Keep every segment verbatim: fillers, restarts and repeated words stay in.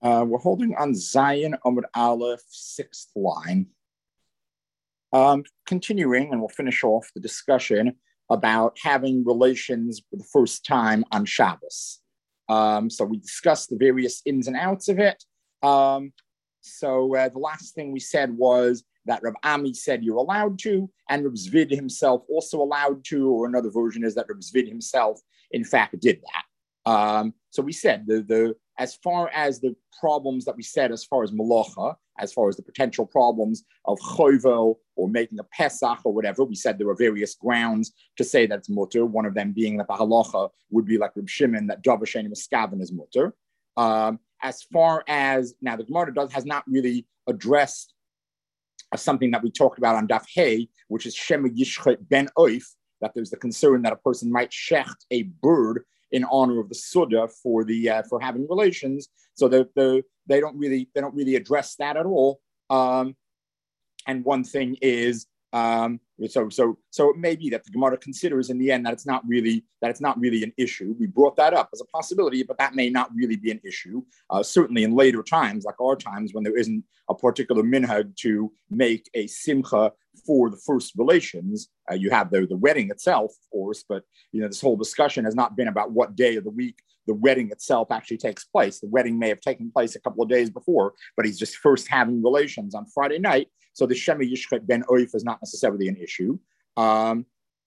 Uh, we're holding on Zion Amud Aleph, sixth line. Um, continuing, and we'll finish off the discussion about having relations for the first time on Shabbos. Um, so we discussed the various ins and outs of it. Um, so uh, the last thing we said was that Reb Ami said you're allowed to, and Reb Zvid himself also allowed to, or another version is that Reb Zvid himself, in fact, did that. Um, so we said the the as far as the problems that we said, as far as malacha, as far as the potential problems of chovel or making a pesach or whatever, we said there were various grounds to say that's mutter. One of them being that the halacha would be like Reb Shimon, that davar she'eino miskaven is mutter. Um, as far as now, the Gemara does has not really addressed uh, something that we talked about on Daf Hey, which is shema yishchet ben oif, that there's the concern that a person might shecht a bird in honor of the Suda for the uh, for having relations. So the, the they don't really they don't really address that at all. Um, and one thing is um, so so so it may be that the Gemara considers in the end that it's not really that it's not really an issue. We brought that up as a possibility, but that may not really be an issue. Uh, certainly in later times, like our times, when there isn't a particular minhag to make a simcha for the first relations, uh, you have the, the wedding itself, of course, but you know this whole discussion has not been about what day of the week the wedding itself actually takes place. The wedding may have taken place a couple of days before, but he's just first having relations on Friday night. So the Shema Yishchet Ben Oif is not necessarily an issue. Um,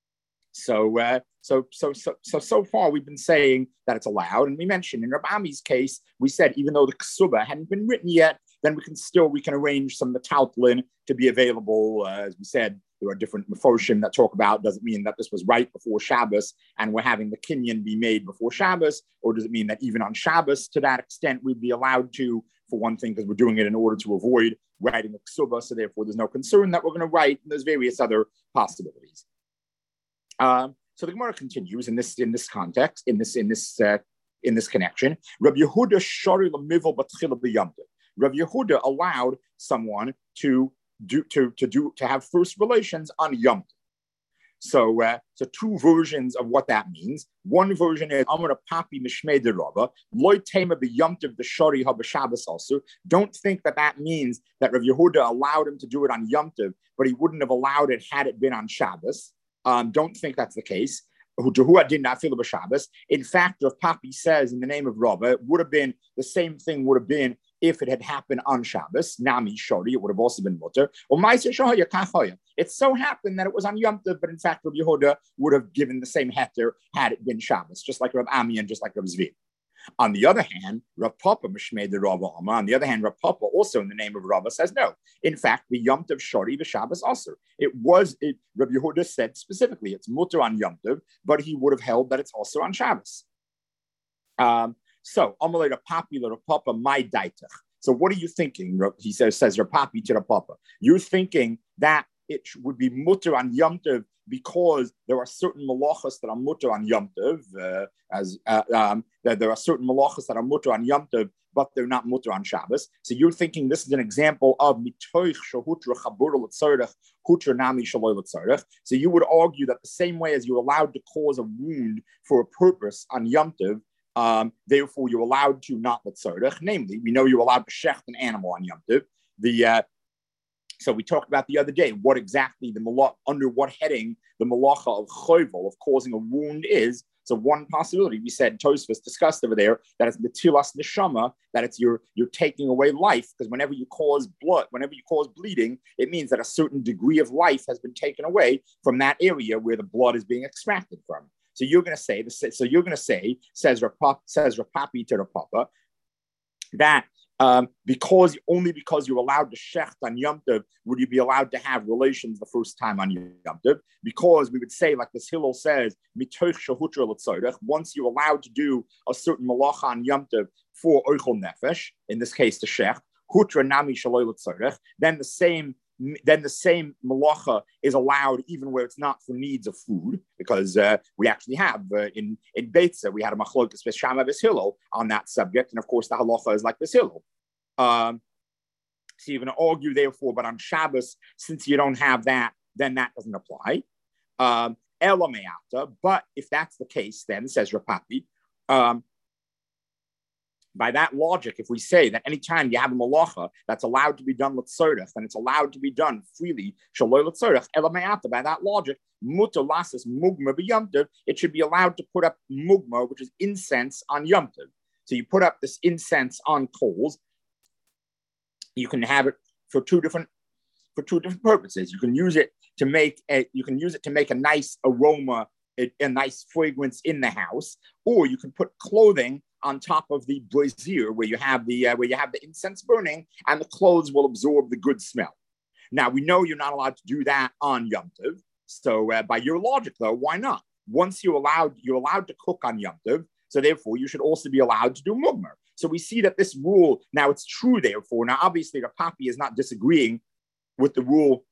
so, uh, so, so, so, so, so far we've been saying that it's allowed, and we mentioned in Reb Ami's case, we said even though the ksuba hadn't been written yet, then we can still we can arrange some metaltlin to be available. Uh, as we said, there are different mefoshim that talk about, does it mean that this was right before Shabbos and we're having the kinyan be made before Shabbos, or does it mean that even on Shabbos, to that extent, we'd be allowed to, for one thing, because we're doing it in order to avoid writing a ksuba, so therefore there's no concern that we're going to write, and there's various other possibilities. Um, so the Gemara continues in this in this context, in this in this uh, in this connection. Rabbi Yehuda shari l'mivel b'tchila b'yamtiv. Rabbi Yehuda allowed someone to do to to do to have first relations on Yom Tov. So, uh, so two versions of what that means. One version is Amar Papi Mishmei de Rava Loy Tema b'Yom Tov b'Shari ha b'Shabbos also. Don't think that that means that Rav Yehuda allowed him to do it on Yom Tov, but he wouldn't have allowed it had it been on Shabbos. Um, don't think that's the case. In fact, Rav Papi says in the name of Rava, it would have been the same thing. Would have been if it had happened on Shabbos, Nami Shori, it would have also been mutter. Or it so happened that it was on Yom Tov, but in fact, Rav Yehuda would have given the same heter had it been Shabbos, just like Rav Ami and just like Rav Zvi. On the other hand, Rav Papa Mishmei de Rava Amma. On the other hand, Rav Papa, also in the name of Rava, says no. In fact, the Yom Tov Shori, the Shabbos also. It was, it, Rav Yehuda said specifically, it's mutter on Yom Tov, but he would have held that it's also on Shabbos. Um, So, Amalei Rapapi Rapapa, my daitach. So, what are you thinking? He says, says Rapapi to Rapapa. You're thinking that it would be mutter on Yom Tov because there are certain malachas that are mutter on Yom Tov, uh, as uh, um, that there are certain malachas that are mutter on Yom Tov, but they're not mutter on Shabbos. So, you're thinking this is an example of mitoich shahutra chabura l'tzarech hutra nami shaloi l'tzarech. So, you would argue that the same way as you're allowed to cause a wound for a purpose on Yom Tov, Um, therefore, you're allowed to not letzarech. Namely, we know you're allowed to shecht an animal on Yom Tov. The uh, so we talked about the other day what exactly the malach under what heading the malacha of chovel of causing a wound is. So one possibility we said Tosfos discussed over there that it's netilas neshama, that it's you're you're taking away life, because whenever you cause blood, whenever you cause bleeding, it means that a certain degree of life has been taken away from that area where the blood is being extracted from. So you're going to say, so you're going to say, says Rapap, says Rapapi to Rapapa, that um, because only because you're allowed to shecht on Yom Tov would you be allowed to have relations the first time on Yom Tov, because we would say, like this Hillel says, mitoich shahutra l'tzarech, once you're allowed to do a certain malacha on Yom Tov for oichol nefesh, in this case the shecht, hutra nami shaloi l'tzarech, then the same then the same malacha is allowed even where it's not for needs of food, because uh, we actually have uh, in in Beitza we had a machlokas with Shammai vis Hillel on that subject, and of course the halacha is like this Hillel. Um, so you're going to argue therefore, but on Shabbos, since you don't have that, then that doesn't apply. Um, but if that's the case, then says Rapapi, um, by that logic, if we say that anytime you have a malacha that's allowed to be done with tzorech, then it's allowed to be done freely, shaloi l'tzorech, ela me'ata, by that logic, mutar lasses mugma b'yom tov, it should be allowed to put up mugma, which is incense, on yom tov. So you put up this incense on coals. You can have it for two different for two different purposes. You can use it to make a you can use it to make a nice aroma, a, a nice fragrance in the house, or you can put clothing on top of the brazier where you have the uh, where you have the incense burning, and the clothes will absorb the good smell. Now we know you're not allowed to do that on Yom Tov. So uh, by your logic, though, why not? Once you allowed you're allowed to cook on Yom Tov, so therefore you should also be allowed to do mugmer. So we see that this rule now it's true. Therefore, now obviously the Papi is not disagreeing with the rule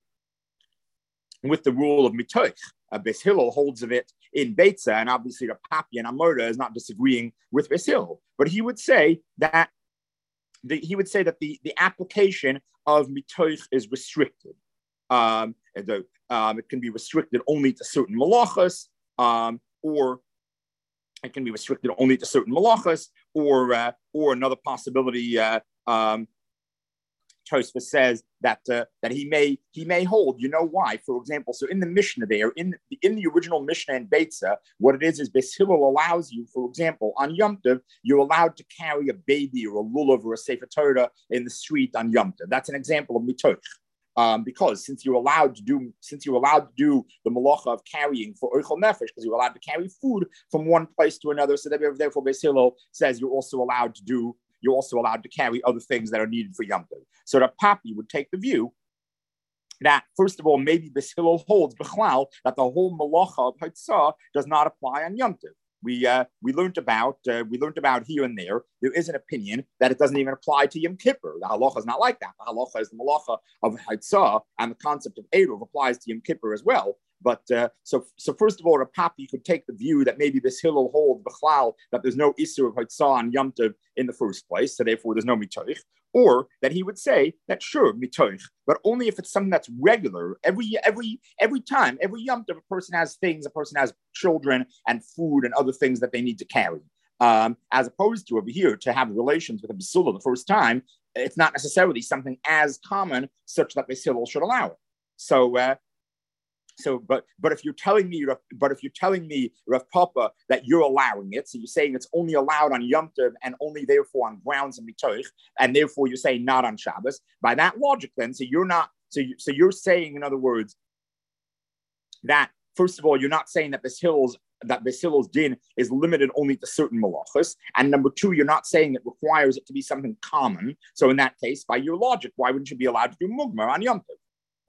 with the rule of mitoich. Uh, Beis Hillel holds of it in Beitza, and obviously the Papi and Amorda is not disagreeing with Beis Hillel. But he would say that the, he would say that the, the application of mitoich is restricted. Um, the, um, it can be restricted only to certain malachas, um, or it can be restricted only to certain malachas, or uh, or another possibility. Uh, um, Tosfos says that uh, that he may he may hold. You know why? For example, so in the Mishnah there, in the, in the original Mishnah in Beitza, what it is is Beis Hillel allows you, for example, on Yom Tov, you're allowed to carry a baby or a lulav or a sefer Torah in the street on Yom Tov. That's an example of mitoch. Um, because since you're allowed to do, since you're allowed to do the malacha of carrying for oichel nefesh, because you're allowed to carry food from one place to another, so therefore Beis Hillel says you're also allowed to do. You're also allowed to carry other things that are needed for Yom Tov. So the Papi would take the view that, first of all, maybe Beis Hillel holds b'chlal that the whole malacha of Haitzah does not apply on Yom Tov. We uh, we learned about uh, we learned about here and there. There is an opinion that it doesn't even apply to Yom Kippur. The halacha is not like that. The halacha is the malacha of Haitzah, and the concept of Eruv applies to Yom Kippur as well. But uh, so, so first of all, a Papi could take the view that maybe Beis Hillel holds b'chlal that there's no issur of Haitzah on Yom Tov in the first place, so therefore there's no mitoich, or that he would say that sure mitoich, but only if it's something that's regular every every every time, every Yom Tov, a person has things, a person has children and food and other things that they need to carry. Um, as opposed to over here to have relations with a basula the first time, it's not necessarily something as common such that Beis Hillel should allow it. So. Uh, So, but but if you're telling me, but if you're telling me, Rav Papa, that you're allowing it, so you're saying it's only allowed on Yom Tov and only therefore on grounds of mitoich, and therefore you're saying not on Shabbos. By that logic, then, so you're not, so you, so you're saying, in other words, that first of all, you're not saying that Beis Hillel's that Beis Hillel's din is limited only to certain malachas, and number two, you're not saying it requires it to be something common. So in that case, by your logic, why wouldn't you be allowed to do mugmar on Yom Tov?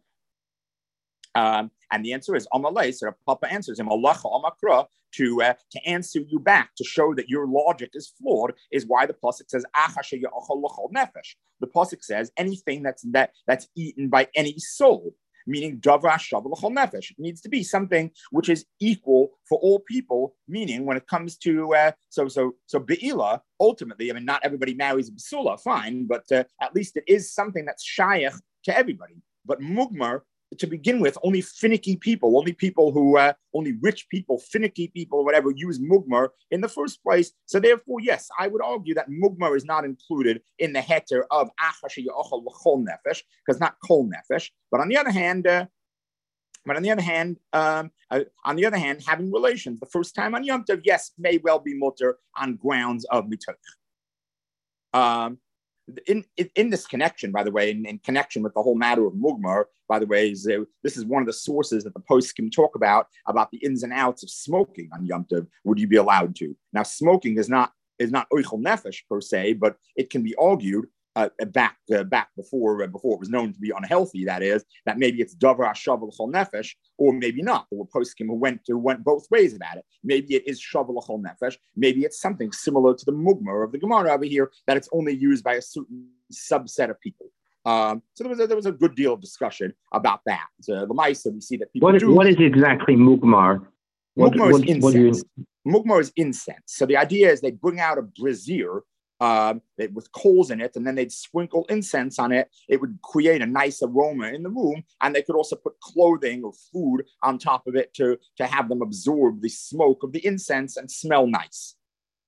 Um, and the answer is Amalei. So Papa answers him Alacha Amakra to uh, to answer you back, to show that your logic is flawed, is why the pasuk says nefesh. The pasuk says anything that's that that's eaten by any soul, meaning davra shav l'chol nefesh. It needs to be something which is equal for all people. Meaning, when it comes to uh, so so so beila, ultimately, I mean, not everybody marries a basula, fine, but uh, at least it is something that's shayach to everybody. But mugmar, to begin with, only finicky people, only people who, uh, only rich people, finicky people, or whatever, use mugmar in the first place. So therefore, yes, I would argue that mugmar is not included in the heter of achash yachal l'chol nefesh, because not kol nefesh. But on the other hand, uh, but on the other hand, um, uh, on the other hand, having relations the first time on Yom Tov, yes, may well be mutter on grounds of mitoch. Um, In, in in this connection, by the way, in, in connection with the whole matter of mugmar, by the way, is, uh, this is one of the sources that the poskim talk about about the ins and outs of smoking on Yom Tov. Would you be allowed to? Now, smoking is not is not oichel nefesh per se, but it can be argued uh, back uh, back before uh, before it was known to be unhealthy. That is, that maybe it's davar shav l'chol nefesh, or maybe not. There were poskim who went to went both ways about it. Maybe it is shav l'chol nefesh. Maybe it's something similar to the mugmar of the Gemara over here, that it's only used by a certain subset of people. Um, so there was a, there was a good deal of discussion about that. So the Maisa, we see that people what is, do. What is exactly mugmar? What, mugmar what, is incense. What you... Mugmar is incense. So the idea is they bring out a brazier um, with coals in it, and then they'd sprinkle incense on it. It would create a nice aroma in the room, and they could also put clothing or food on top of it to, to have them absorb the smoke of the incense and smell nice.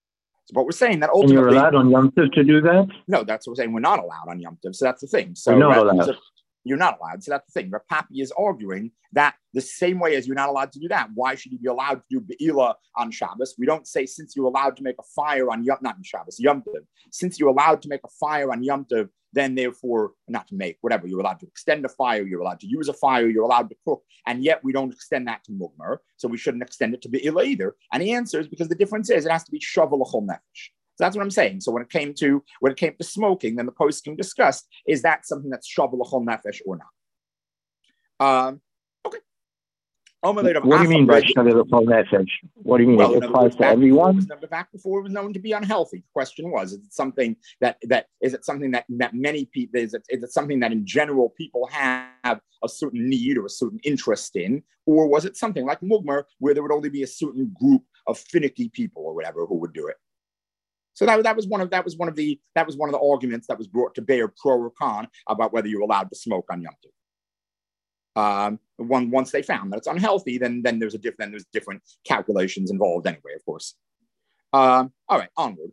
But we're saying that And you're ultimately, allowed on Yom Tov to do that? no, that's what we're saying. We're not allowed on Yom Tov. So that's the thing. So, We're not uh, allowed. so you're not allowed. So that's the thing. Rav Papi is arguing that the same way as you're not allowed to do that, why should you be allowed to do Be'ila on Shabbos? We don't say since you're allowed to make a fire on Yom, not on Shabbos, Yom Tov. Since you're allowed to make a fire on Yom Tov, then therefore, not to make, whatever, you're allowed to extend a fire, you're allowed to use a fire, you're allowed to cook, and yet we don't extend that to Mugmar, so we shouldn't extend it to Be'ila either. And he answers, because the difference is, it has to be Shavuot L'chol Nefesh. So that's what I'm saying. So when it came to when it came to smoking, then the poskim discussed, is that something that's Shavuot L'chol Nefesh or not? Um, okay. What do you mean by Shavuot L'chol Nefesh? What do you mean? Well, it applies to everyone? everyone? Back before it was known to be unhealthy. The question was, is it something that, that is it something that, that many people, is it, is it something that in general people have a certain need or a certain interest in? Or was it something like Mugmar, where there would only be a certain group of finicky people or whatever who would do it? So that, that was one of that was one of the that was one of the arguments that was brought to bear pro or con about whether you're allowed to smoke on Yom Tov. Um, one, once they found that it's unhealthy, then then there's a different then there's different calculations involved anyway, of course. Um, all right, onward.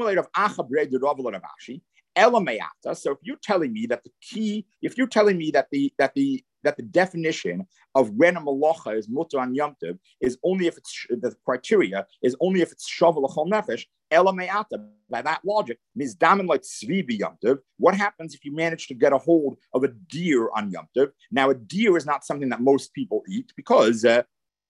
So if you're telling me that the key, if you're telling me that the that the that the definition of when a malacha is mutter on Yom Tov is only if it's the criteria is only if it's shavuot l'chol nefesh, ela me'ata. By that logic, mizdamin like tzvi b'Yom Tov. What happens if you manage to get a hold of a deer on Yom Tov? Now, a deer is not something that most people eat because uh,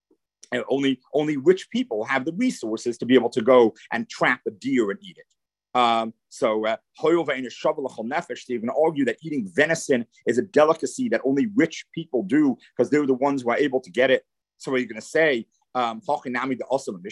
only only rich people have the resources to be able to go and trap a deer and eat it. Um, so, uh, you're going to argue that eating venison is a delicacy that only rich people do because they're the ones who are able to get it. So, are you going to say, um, are you going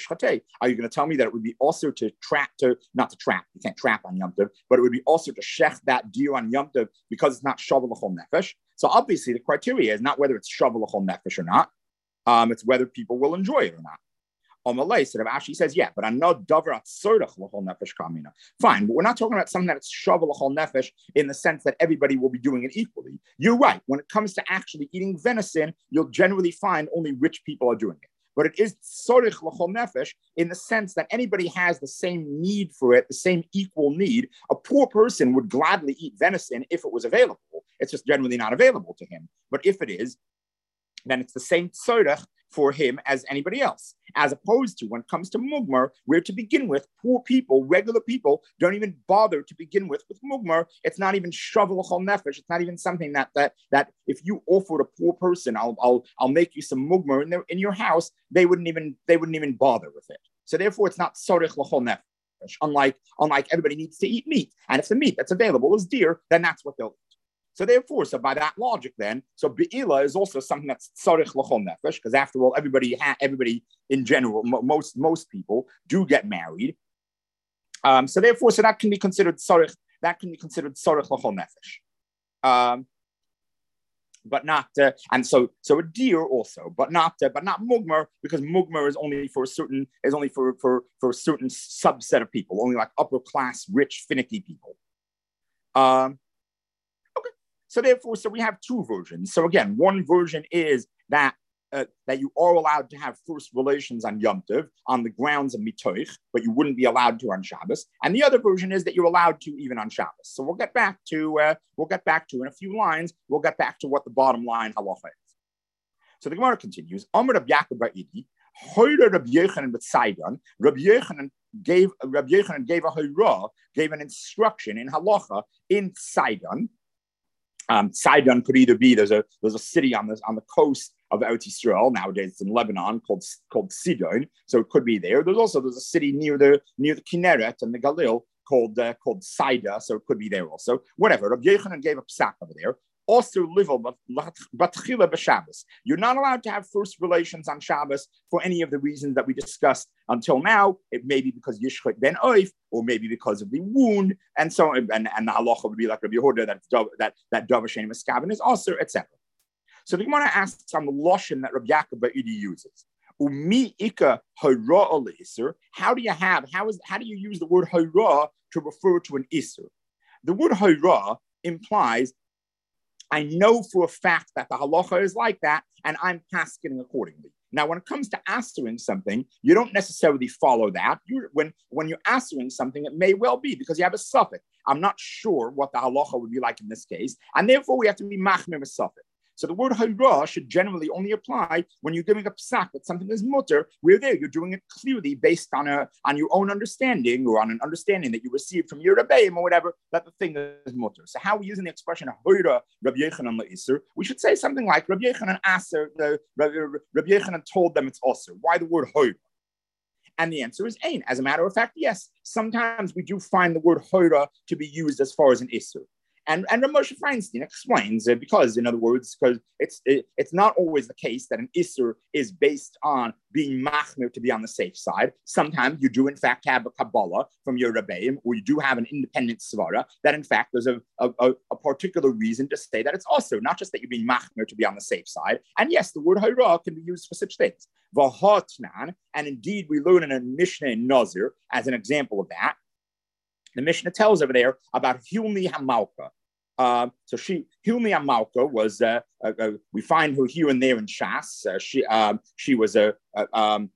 to tell me that it would be also to trap, to not to trap, you can't trap on Yom Tov, but it would be also to shech that deer on Yom Tov because it's not shavuot l'chol nefesh? So, obviously, the criteria is not whether it's shavuot l'chol nefesh or not, um, it's whether people will enjoy it or not. Amalei, so Rav Ashi says, yeah, but I'm not davar atzorach l'chol nefesh kamina. Fine, but we're not talking about something that's shavuot l'chol nefesh in the sense that everybody will be doing it equally. You're right. When it comes to actually eating venison, you'll generally find only rich people are doing it. But it is tzorich l'chol nefesh in the sense that anybody has the same need for it, the same equal need. A poor person would gladly eat venison if it was available. It's just generally not available to him. But if it is, then it's the same tzorich for him as anybody else, as opposed to when it comes to Mugmar, where to begin with, poor people, regular people, don't even bother to begin with with Mugmar. It's not even shavuot l'chol nefesh. It's not even something that that that if you offered a poor person, I'll I'll I'll make you some Mugmar in their in your house, they wouldn't even they wouldn't even bother with it. So therefore, it's not tzorich l'chol nefesh. Unlike unlike everybody needs to eat meat, and if the meat that's available is deer, then that's what they'll eat. So therefore, so by that logic, then, so Be'ila is also something that's tzarich l'chol nefesh, because after all, everybody, ha- everybody in general, m- most most people do get married. Um, so therefore, so that can be considered tzarich. That can be considered tzarich l'chol nefesh, um, but not. Uh, and so, so a deer also, but not, uh, but not mugmar, because mugmar is only for a certain is only for for for a certain subset of people, only like upper class, rich, finicky people. Um, So therefore, so we have two versions. So again, one version is that uh, that you are allowed to have first relations on Yom Tov on the grounds of mitoich, but you wouldn't be allowed to on Shabbos. And the other version is that you're allowed to even on Shabbos. So we'll get back to uh, we'll get back to in a few lines. We'll get back to what the bottom line halacha is. So the Gemara continues. Amar Rabbi Yaakov Ba'idi, Hoyre Rabbi Yochanan b'Tzaidan. Rabbi Yochanan gave Rabbi Yochanan gave a hoyrah, gave an instruction in halacha in Tzaidan. Um, Sidon could either be there's a there's a city on the on the coast of Eretz Yisrael nowadays. It's in Lebanon called called Sidon, so it could be there. There's also there's a city near the near the Kinneret and the Galil called uh, called Saida, so it could be there also. Whatever. Rabbi Yochanan gave a psak over there. Also, you're not allowed to have first relations on Shabbos for any of the reasons that we discussed until now. It may be because Yishchot ben Oif, or maybe because of the wound, and so and, and the halacha would be like Rabbi Yehuda that that that Davar Sheni Meskaven is also, et cetera. So the Gemara asks on the lashon that Rabbi Yaakov Ba'idi uses. Umi ika hara al-iser. How do you have? How is? How do you use the word hara to refer to an iser? The word hara implies, I know for a fact that the halacha is like that, and I'm paskening accordingly. Now, when it comes to answering something, you don't necessarily follow that. You, when, when you're answering something, it may well be because you have a suffix. I'm not sure what the halacha would be like in this case, and therefore we have to be machmir with suffix. So the word hayra should generally only apply when you're giving a psak that something is mutter, where there you're doing it clearly based on a on your own understanding or on an understanding that you received from your rebbeim or whatever, that the thing is mutter. So how are we using the expression hayra Rabbi Yochanan le'iser? We should say something like Rabbi Yochanan aser, the Rabbi Yochanan told them it's aser. Why the word hayra? And the answer is ain. As a matter of fact, yes, sometimes we do find the word hayra to be used as far as an iser. And, and Moshe Feinstein explains uh, because, in other words, because it's it, it's not always the case that an isser is based on being machmir to be on the safe side. Sometimes you do, in fact, have a Kabbalah from your Rebbeim, or you do have an independent svara that, in fact, there's a, a, a particular reason to say that it's also not just that you're being machmir to be on the safe side. And yes, the word hayra can be used for such things. V'hatnan, and indeed, we learn in a Mishnah in Nazir as an example of that. The Mishnah tells over there about Hilmi Hamalka. Uh, so she, Hilmi Amalka was, uh, uh, uh, we find her here and there in Shas. Uh, she um, she was a, uh, um,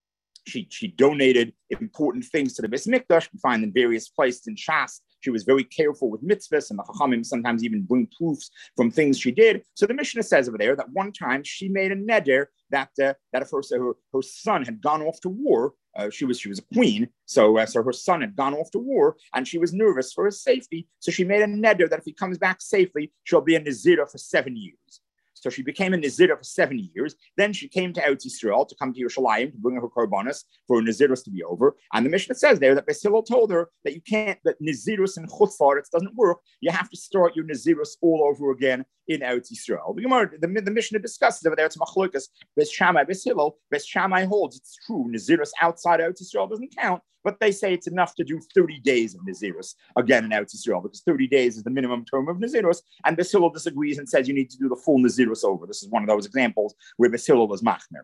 she she donated important things to the Beis Mikdash. We find in various places in Shas. She was very careful with mitzvahs, and the Chachamim sometimes even bring proofs from things she did. So the Mishnah says over there that one time she made a neder that uh, that if her, her her son had gone off to war, uh, she was she was a queen, so uh, so her son had gone off to war, and she was nervous for his safety. So she made a neder that if he comes back safely, she'll be a Nazira for seven years. So she became a Nazira for seven years. Then she came to Eretz Yisrael to come to Yerushalayim to bring her korbanos for her Naziros to be over. And the Mishnah says there that Beis Hillel told her that you can't, that Naziros and Chutz La'aretz doesn't work. You have to start your Naziros all over again in Eretz Yisrael. The Gemara, the, the Mishnah discusses over there, it's Machlokas, Beis Shammai, Beis Hillel. Beis Shammai holds it's true. Naziros outside Eretz Yisrael doesn't count. But they say it's enough to do thirty days of Nazirus again in Eretz Yisrael, because thirty days is the minimum term of Nazirus. And Beis Hillel disagrees and says you need to do the full Nazirus over. This is one of those examples where Beis Hillel was machmer.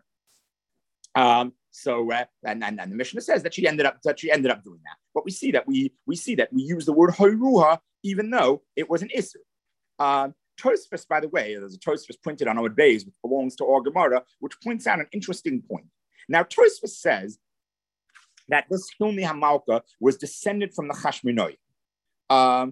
Um, so uh, and, and and the Mishnah says that she ended up that she ended up doing that. But we see that we we see that we use the word hayruha even though it was an isser. Uh, Tosfos, by the way, there's a Tosfos printed on Amud Beis, which belongs to our Gemara, which points out an interesting point. Now Tosfos says that this Hilmi Hamalka was descended from the Chashmonai. Um,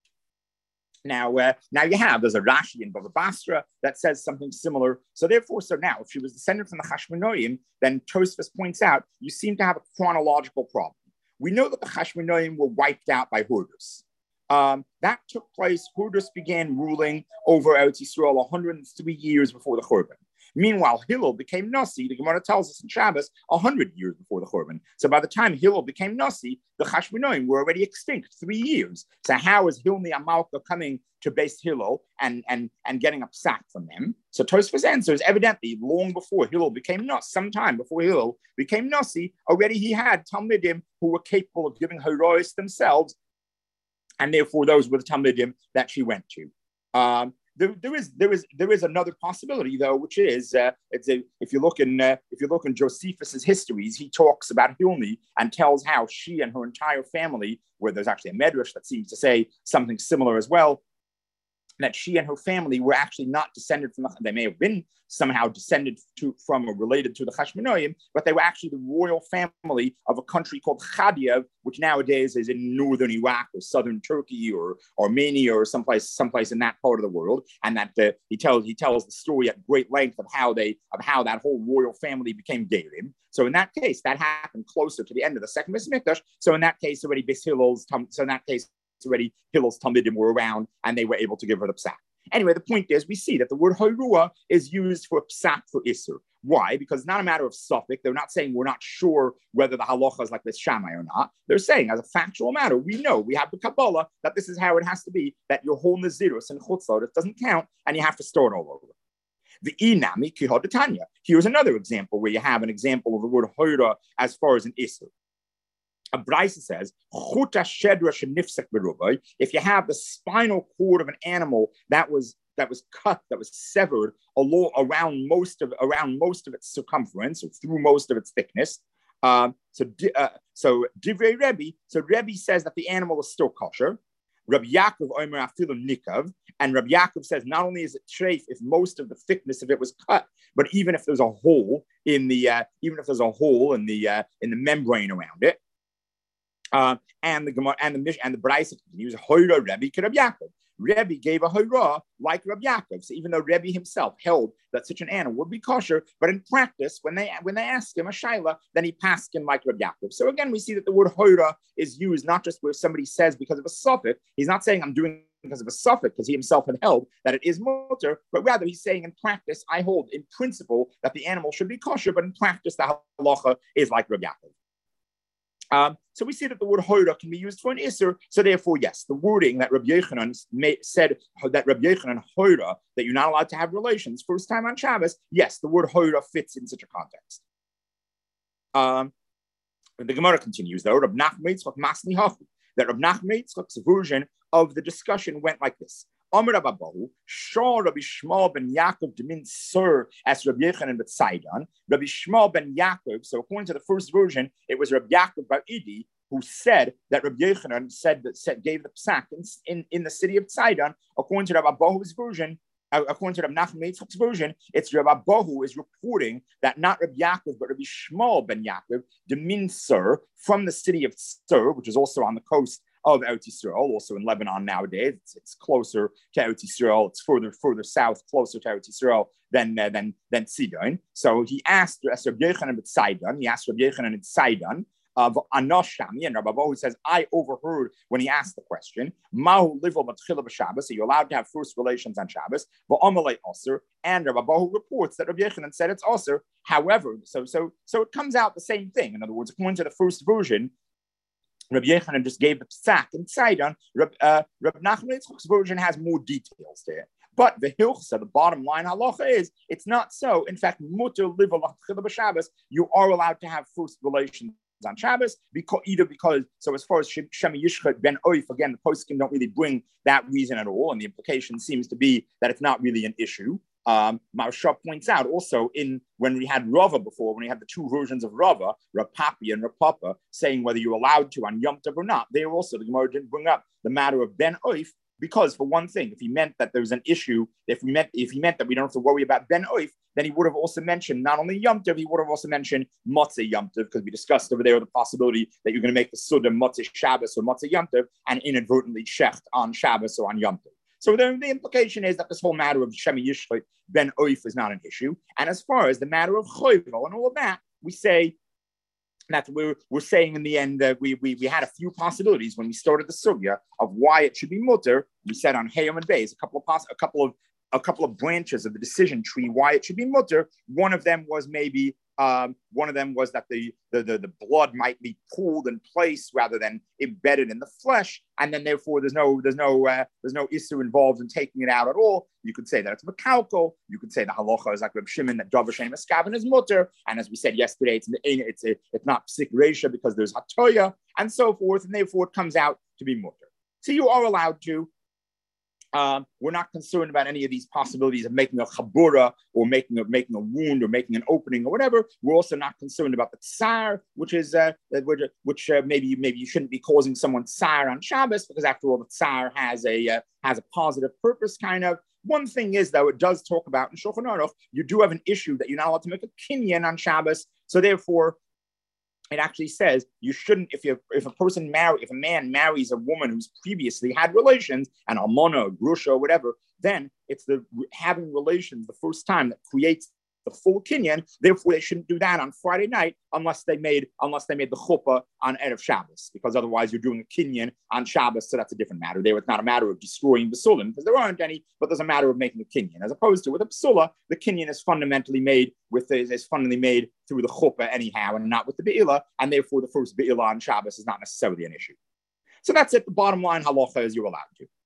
now, uh, now you have, there's a Rashi in Bava Basra that says something similar. So therefore, so now, if she was descended from the Chashmonaim, then Tosfos points out, you seem to have a chronological problem. We know that the Chashmonaim were wiped out by Hordus. Um, that took place, Hordus began ruling over Eretz Yisrael one hundred three years before the Churban. Meanwhile, Hillel became Nasi, the Gemara tells us in Shabbos, one hundred years before the Churban. So by the time Hillel became Nasi, the Chashmonaim were already extinct, three years. So how is Hilmi Amalka coming to base Hillel and, and, and getting a psak from them? So Tosfos answers, evidently, long before Hillel became Nasi, sometime before Hillel became Nasi, already he had Talmidim who were capable of giving herois themselves, and therefore those were the Talmidim that she went to. Um, There, there is there is there is another possibility though, which is uh, it's a, if you look in uh, if you look in Josephus's histories, he talks about Hilmi and tells how she and her entire family, where there's actually a medrash that seems to say something similar as well, that she and her family were actually not descended from the, they may have been somehow descended to from or related to the Chashmonaim, but they were actually the royal family of a country called Chadiev, which nowadays is in northern Iraq or southern Turkey or Armenia or someplace someplace in that part of the world. And that uh, he tells he tells the story at great length of how they of how that whole royal family became Gerim. So in that case, that happened closer to the end of the second Beis Mikdash. So in that case, already Beis Hillel's so in that case. Already Hillel's Talmidim were around and they were able to give her the psak. Anyway, the point is we see that the word hayrua is used for psak for Isser. Why? Because it's not a matter of suffix. They're not saying we're not sure whether the halacha is like this Shammai or not. They're saying as a factual matter, we know, we have the Kabbalah, that this is how it has to be, that your whole Nazirus and Chutz La'aretz doesn't count and you have to start all over. The inami kihodatanya. Here's another example where you have an example of the word hayra as far as an Isser. A Braisa says, if you have the spinal cord of an animal that was that was cut, that was severed along, around most of around most of its circumference or through most of its thickness, um, so uh, so Divrei Rebbe, so Rebbe says that the animal is still kosher. Rabbi Yaakov Omer afilu nikav, and Rabbi Yaakov says not only is it treif if most of the thickness of it was cut, but even if there's a hole in the uh, even if there's a hole in the uh, in the membrane around it, uh, and the Gemara and the Mish and the Brayso continues Hoira Rebbe to Rabbi Yaakov. Rebbe gave a Hoira like Rabbi Yaakov. So even though Rebbe himself held that such an animal would be kosher, but in practice, when they when they asked him a shaila, then he passed him like Rabbi Yaakov. So again, we see that the word Hoira is used not just where somebody says because of a suffix. He's not saying I'm doing because of a suffix, because he himself had held that it is mutter, but rather he's saying in practice, I hold in principle that the animal should be kosher, but in practice, the halacha is like Rabbi Yaakov. Um, so we see that the word hoira can be used for an isser. So therefore, yes, the wording that Rabbi Yochanan said that Rabbi Yochanan hoira, that you're not allowed to have relations first time on Shabbos, yes, the word hoira fits in such a context. Um, the Gemara continues though, Rab Nachman Yitzchak Masni Hafu, that Rab Nachman Yitzchak's version of the discussion went like this. Amr Ababahu, Shah Rabbi Shmuel ben Yaakov demin Sir as Rabbi Yochanan bet Sidon. Rabbi Shmuel ben Yaakov. So according to the first version, it was Rabbi Yaakov bar Idi who said that Rabbi Yochanan said that said gave the psak in, in, in the city of Sidon. According to Rabbi Abahu's version, uh, according to Rabbi Nachman Yitzchak's version, it's Rabbi Abahu is reporting that not Rabbi Yaakov but Rabbi Shmuel ben Yaakov demin Sir from the city of Sir, which is also on the coast of Eretz Yisrael, also in Lebanon nowadays. It's, it's closer to Eretz Yisrael. It's further further south, closer to Eretz Yisrael than uh, than than Sidon. So he asked Rabbi Yochanan at Sidon. He asked Rabbi Yochanan at Sidon of Anoshami, and Rabbi Abahu says, I overheard when he asked the question. Mahu livel b'tchila b'Shabbos. So you're allowed to have first relations on Shabbos. V'amalei aser. And Rabbi Abahu reports that Rabbi Yochanan said it's aser. However, so so so it comes out the same thing. In other words, according to the first version, Rabbi Yochanan just gave the psak and Sidon. Rabbi uh, Rab Nachman Yitzchak's version has more details there. But the hilchsa, the bottom line halacha is, it's not so. In fact, mutter liva l'chila b'Shabbos, you are allowed to have first relations on Shabbos, because either because, so as far as Shemi Yishchet ben Oif, again, the poskim don't really bring that reason at all, and the implication seems to be that it's not really an issue. Um, Maharsha points out also in when we had Rava before, when we had the two versions of Rava, Rav Papi and Rav Papa, saying whether you're allowed to on Yom Tov or not, there also the Gemara didn't bring up the matter of Ben Oif, because for one thing, if he meant that there's an issue, if we meant if he meant that we don't have to worry about Ben Oif, then he would have also mentioned not only Yom Tov, he would have also mentioned Motzei Yom Tov, because we discussed over there the possibility that you're going to make the Suda Motzei Shabbos or Motzei Yom Tov and inadvertently shecht on Shabbos or on Yom Tov. So the, the implication is that this whole matter of Shemi Yishchet ben Oif is not an issue. And as far as the matter of Choyvo and all of that, we say that we're, we're saying in the end that we, we we had a few possibilities when we started the sugya of why it should be mutter. We said on Hayom and Beis, a couple of poss- a couple of a couple of branches of the decision tree why it should be mutter. One of them was maybe Um, one of them was that the, the, the, the blood might be pooled in place rather than embedded in the flesh, and then therefore there's no there's no uh, there's no issue involved in taking it out at all. You could say that it's mekalko. You could say the halacha is like Reb Shimon that davar she'ein meskaven is mutter, and as we said yesterday, it's it's a, it's not psik reisha because there's hatoya and so forth, and therefore it comes out to be mutter. So you are allowed to. Um, we're not concerned about any of these possibilities of making a chabura or making a making a wound or making an opening or whatever. We're also not concerned about the tsar, which is uh, which, which uh, maybe maybe you shouldn't be causing someone tsar on Shabbos, because after all, the tsar has a uh, has a positive purpose, kind of. One thing is, though, it does talk about in Shulchan Aruch, you do have an issue that you're not allowed to make a kinyan on Shabbos, so therefore. It actually says you shouldn't, if you if a person marry, if a man marries a woman who's previously had relations, an almana, or grusha, or whatever, then it's the having relations the first time that creates the full kinyan. Therefore, they shouldn't do that on Friday night unless they made unless they made the chuppah on Erev Shabbos, because otherwise you're doing a kinyan on Shabbos, so that's a different matter. There, it's not a matter of destroying the psulim, because there aren't any, but there's a matter of making a kinyan. As opposed to with a psula, the kinyan is fundamentally made with is, is fundamentally made through the chuppah anyhow, and not with the be'ilah, and therefore the first be'ilah on Shabbos is not necessarily an issue. So that's it. The bottom line halacha is you're allowed to.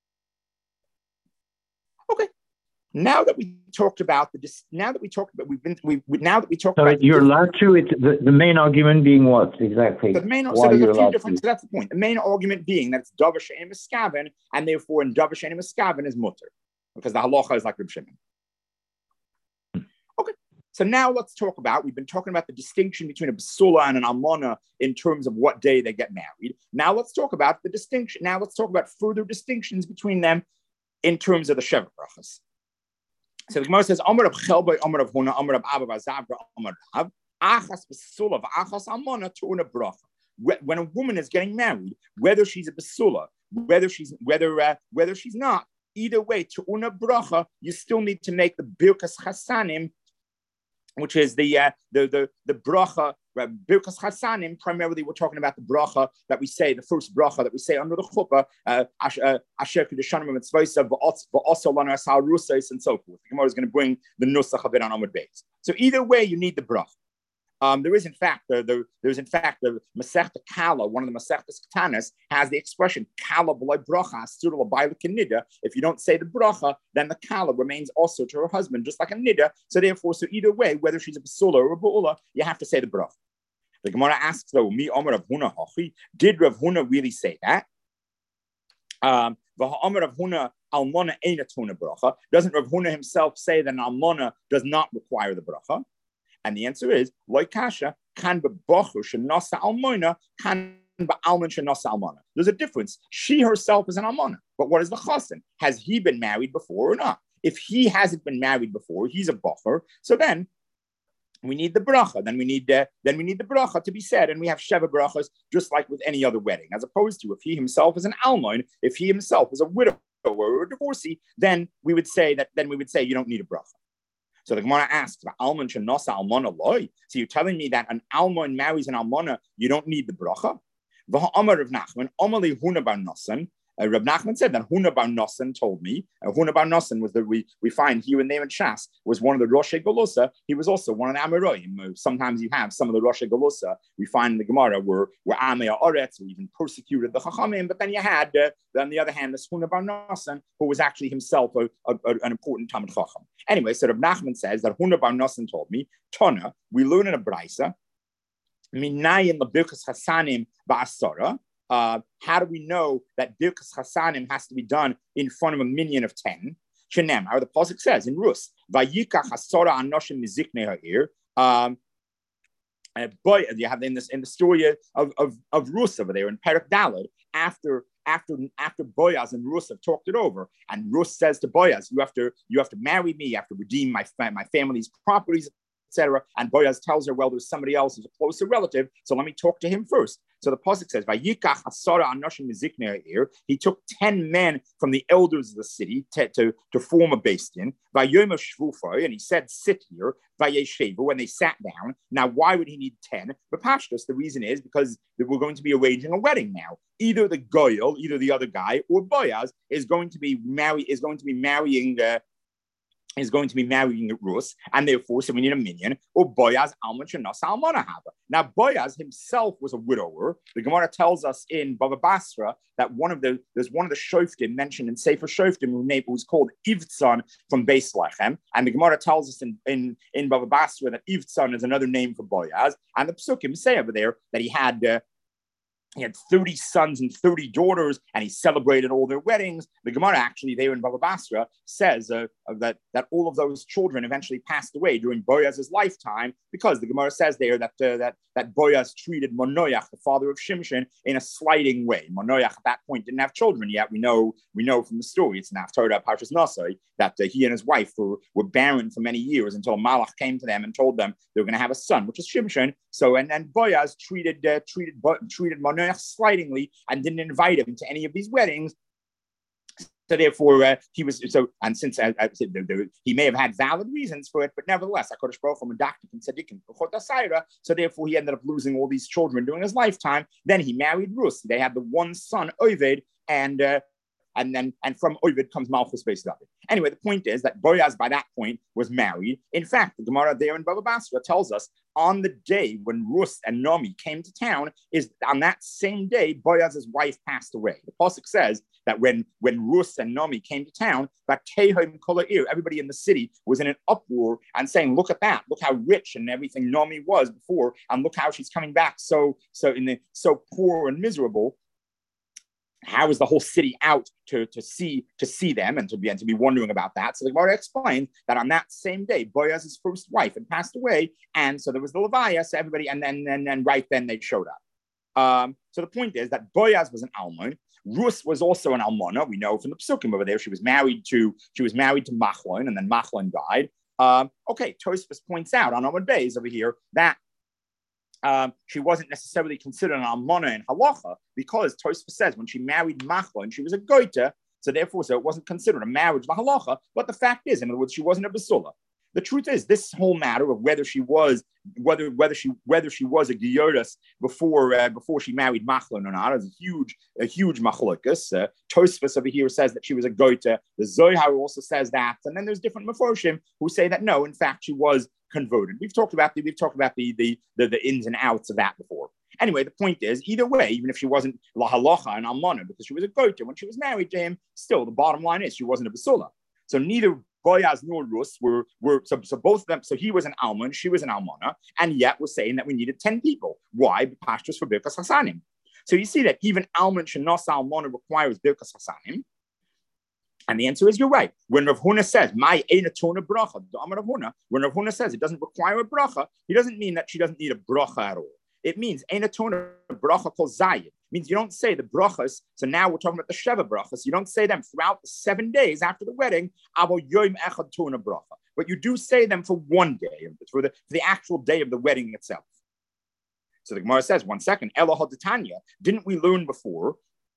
Okay. Now that we talked about the, now that we talked about, we've been, we, we now that we talked so about. You're allowed to, it's the, the main argument being what exactly? The main, Why so there's you're a few allowed different, to. so that's the point. The main argument being that it's davar she'ein meskaven, and therefore in davar she'ein meskaven is mutter, because the halacha is like Reb Shimon. Okay. So now let's talk about, we've been talking about the distinction between a basula and an almana in terms of what day they get married. Now let's talk about the distinction. Now let's talk about further distinctions between them in terms of the Sheva brachas. So the Gemara says, Amar of Chelboi, Amar of Huna, Amar of Abba, Zavra, Amar of Achas basula, Achas almana to una bracha. When a woman is getting married, whether she's a basula, whether she's whether uh, whether she's not, either way, to una bracha, you still need to make the birkas chasanim, which is the uh, the the the bracha. Uh, birkas chasanim. Primarily, we're talking about the bracha that we say, the first bracha that we say under the chuppah, asher kedushanim mitzvaysa v'oso lanu asal rusais and so forth. The Gemara is going to bring the nusach of it on Amud Beis. So either way, you need the bracha. Um, there is, in fact, the, the, there is, in fact, the Masechta Kala, one of the Masechtas Ketanas, has the expression Kala b'loy bracha asur l'bayla kenida. If you don't say the bracha, then the Kala remains also to her husband, just like a nida. So therefore, so either way, whether she's a basula or a ba'ula, you have to say the bracha. The Gemara asks, though, Mi Omer Rav Huna Hachi, did Rav Huna really say that? Um, Omer Rav Huna almona eina tuna bracha. Doesn't Rav Huna himself say that an almona does not require the bracha? And the answer is, Loi kasha, kan be'bochur shenasa almona, kan be'almon shenasa almona. There's a difference. She herself is an almona. But what is the chasen? Has he been married before or not? If he hasn't been married before, he's a bochur. So then we need the bracha. Then we need uh, then we need the bracha to be said. And we have sheva brachas, just like with any other wedding. As opposed to if he himself is an almon, if he himself is a widow or a divorcee, then we would say that, then we would say you don't need a bracha. So the Gemara asks, "Almon shenosa almona loy." So you're telling me that an almon marries an almona, you don't need the bracha? V'ha'amar Rav Nachman, Amali Huna bar Nosson. Uh, Rav Nachman said that Huna bar Nosson told me. Uh, Huna bar Nosson was the we we find here in name and Shas was one of the Roshei Golosa. He was also one of the Amoraim. Uh, sometimes you have some of the Roshei Golosa we find in the Gemara were were Amei Oretz, who even persecuted the Chachamim. But then you had uh, on the other hand this Huna bar Nosson, who was actually himself a, a, a, an important Talmid Chacham. Anyway, so Rav Nachman says that Huna bar Nosson told me, Tona, we learn in a Braisa, Minayin lebirkas Hasanim ba'asara. Uh, how do we know that birkas Hasanim has to be done in front of a minyan of ten? Shenem, how the pasuk says in Rus, Vayikach hasara anoshim miziknei ha'ir. Um, uh, boy, you have in this in the story of of, of Rus over there in Perek Daled, after after after Boaz and Rus have talked it over, and Rus says to Boaz, "You have to you have to marry me. You have to redeem my my family's properties." et cetera. And Boaz tells her, well, there's somebody else who's a closer relative, so let me talk to him first. So the pasuk says, "Vayikach asara anoshim miziknei ha'ir." He took ten men from the elders of the city to, to, to form a beis din. Vayom shvufay, and he said, "Sit here." Vayeshevu, when they sat down. Now, why would he need ten? But Pashtus, the reason is because we're going to be arranging a wedding now. Either the goyel, either the other guy, or Boaz is going to be marry is going to be marrying. Uh, is going to be marrying Rus, and therefore, so we need a minyan, or Boaz almon shenas almana haba. Now, Boaz himself was a widower. The Gemara tells us in Bava Basra that one of the, there's one of the Shoftim mentioned in Sefer Shoftim who was called Ivtzon from Beis Lechem, and the Gemara tells us in, in, in Bava Basra that Ivtzon is another name for Boaz, and the Psukim say over there that he had uh, He had thirty sons and thirty daughters, and he celebrated all their weddings. The Gemara actually there in Bava Basra says uh, that, that all of those children eventually passed away during Boaz's lifetime, because the Gemara says there that uh, that, that Boaz treated Monoyach, the father of Shimshon, in a slighting way. Monoyach at that point didn't have children yet. We know we know from the story, it's in Haftarah Parshas Nosai, that uh, he and his wife were, were barren for many years until Malach came to them and told them they were going to have a son, which is Shimshon. So, and, and Boaz treated, uh, treated, treated Monoyach slightingly and didn't invite him to any of these weddings. So therefore, uh, he was so, and since uh, uh, there, there, he may have had valid reasons for it, but nevertheless, HaKadosh Baruch Hu Medaktik and Tzaddikim B'chot Asayra. So therefore, he ended up losing all these children during his lifetime. Then he married Rus. They had the one son Oved, and uh, and then and from Oved comes Malchus Beis David. Anyway, the point is that Boaz by that point was married. In fact, the Gemara there in Bava Basra tells us on the day when Rus and Nomi came to town, is on that same day Boaz's wife passed away. The pasuk says that when when Rus and Nomi came to town, everybody in the city was in an uproar and saying, "Look at that! Look how rich and everything Nomi was before, and look how she's coming back so so in the so poor and miserable." how is the whole city out to, to see to see them and to be and to be wondering about that? So the Gemara explains that on that same day, Boaz's first wife had passed away, and so there was the Levaya, so everybody, and then and then right then they showed up. Um, so the point is that Boaz was an Almon. Rus was also an Almona. We know from the Psukim over there. She was married to she was married to Machlon, and then Machlon died. Um, okay, Tosfos points out on Amud Beis over here that Um, she wasn't necessarily considered an almana in halacha because Tosfos says when she married Machlon, she was a goita, so therefore, so it wasn't considered a marriage by halacha. But the fact is, in other words, she wasn't a basula. The truth is, this whole matter of whether she was whether whether she whether she was a gioras before uh, before she married Machlon or not is a huge a huge machlokas. Uh, Tosfos over here says that she was a goita. The Zohar also says that, and then there's different meforshim who say that no, in fact, she was converted. We've talked about the we've talked about the the the, the ins and outs of that before. Anyway, the point is, either way, even if she wasn't la halacha and almana because she was a goita when she was married to him, still the bottom line is she wasn't a basula. So neither Boaz nor Rus were were so, so both of them. So he was an almon, she was an almana, and yet we're saying that we needed ten people. Why? Pastures for birkas hasanim. So you see that even almon shenos almana requires birkas hasanim. And the answer is you're right. When Rav Huna says, "My einatona bracha," the Amar Rav Huna, when Rav Huna says it doesn't require a bracha, he doesn't mean that she doesn't need a bracha at all. It means einatona bracha kol zayid. Means you don't say the brachas. So now we're talking about the sheva brachas. You don't say them throughout the seven days after the wedding. Avo yom echad tona bracha, but you do say them for one day, for the for the actual day of the wedding itself. So the Gemara says, one second, Elohad Tanya. Didn't we learn before?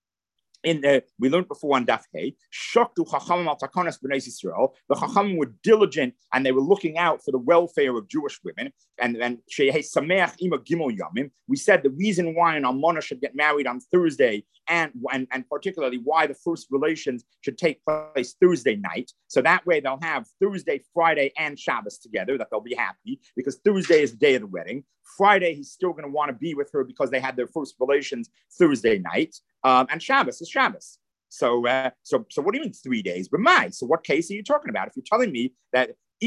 In the, we learned before on Daf Hey, Shoktu Chachamim al Takonas B'nai Yisrael. The Chachamim were diligent and they were looking out for the welfare of Jewish women. And and Shehei Sameach Ima Gimel Yamim. We said the reason why an almana should get married on Thursday, and, and and particularly why the first relations should take place Thursday night. So that way they'll have Thursday, Friday, and Shabbos together. That they'll be happy because Thursday is the day of the wedding. Friday he's still going to want to be with her because they had their first relations Thursday night. Um, and Shabbos is Shabbos. So, uh, so, so what do you mean three days? But my, so what case are you talking about? If you're telling me that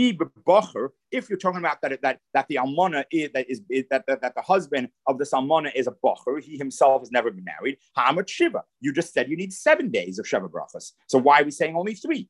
if you're talking about that, that that the almana is that is, is that, that that the husband of this almana is a bocher, he himself has never been married. Ha'amat shiva. You just said you need seven days of sheva brachas. So why are we saying only three?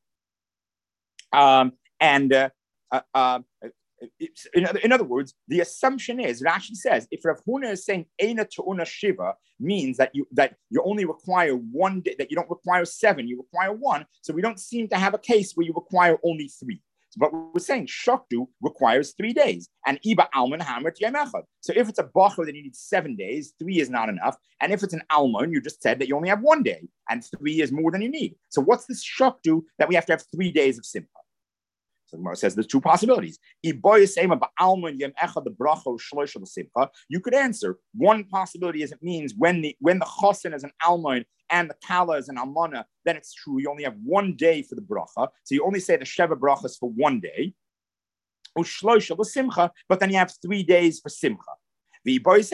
Um, and uh, uh, uh, In other, in other words, the assumption is, Rashi says, if Rav Huna is saying Eina Tu'una Shiva means that you that you only require one day, that you don't require seven, you require one. So we don't seem to have a case where you require only three. But we're saying Shoktu requires three days, and Iba Alman Hamert Yom Echad. So if it's a Bacher that you need seven days, three is not enough. And if it's an Alman, you just said that you only have one day, and three is more than you need. So what's this Shoktu that we have to have three days of Simcha? So the Gemara says there's two possibilities. You could answer one possibility is it means when the when the chosin is an almon and the kala is an almana, then it's true. You only have one day for the bracha, so you only say the sheva brachas for one day. But then you have three days for simcha. Or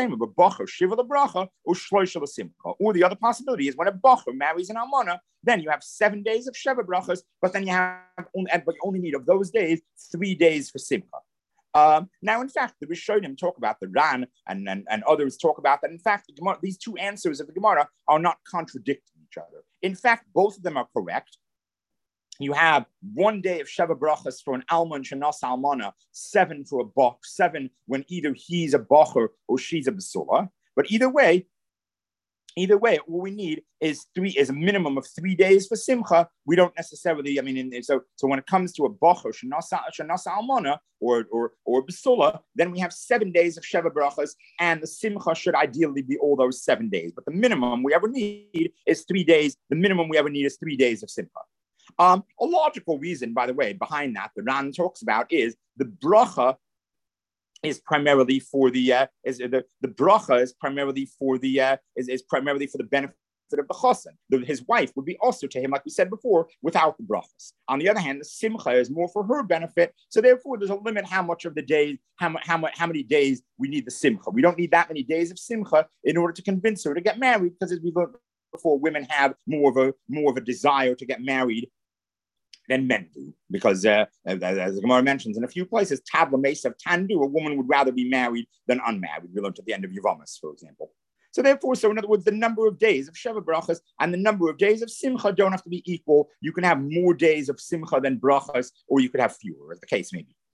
the other possibility is when a bacher marries an almana, then you have seven days of sheva brachas, but then you have only, but you only need of those days three days for simcha. Um, now, in fact, the Rishonim talk about the Ran, and, and, and others talk about that. In fact, the Gemara, these two answers of the Gemara are not contradicting each other. In fact, both of them are correct. You have one day of Sheva Brachas for an Alman, Shanas Almana, seven for a Bach, seven when either he's a Bacher or she's a Basula. But either way, either way, all we need is three is a minimum of three days for Simcha. We don't necessarily, I mean, in, so so when it comes to a Bacher, Shanas Almana, or or or Basula, then we have seven days of Sheva Brachas, and the Simcha should ideally be all those seven days. But the minimum we ever need is three days. The minimum we ever need is three days of Simcha. Um, a logical reason, by the way, behind that, the Ran talks about is the bracha is primarily for the uh, is the, the bracha is primarily for the uh, is, is primarily for the benefit of the chosin. His wife would be also to him, like we said before, without the brachas. On the other hand, the simcha is more for her benefit. So therefore, there's a limit how much of the days, how much, how much, how many days we need the simcha. We don't need that many days of simcha in order to convince her to get married, because as we learned before, women have more of a more of a desire to get married than men do, because uh, as the Gemara mentions in a few places, tabla mesa of tandu, a woman would rather be married than unmarried. We learned at the end of Yevamos, for example. So therefore, so in other words, the number of days of Sheva Brachas and the number of days of Simcha don't have to be equal. You can have more days of Simcha than Brachas, or you could have fewer, as the case may be.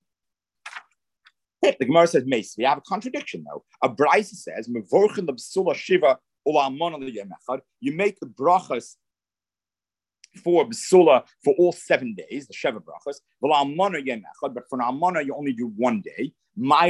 The Gemara says, Mace, we have a contradiction though. A Braisa says, you make the Brachas for B'sula for all seven days, the Sheva Brachas, but for an Almana, you only do one day. Now,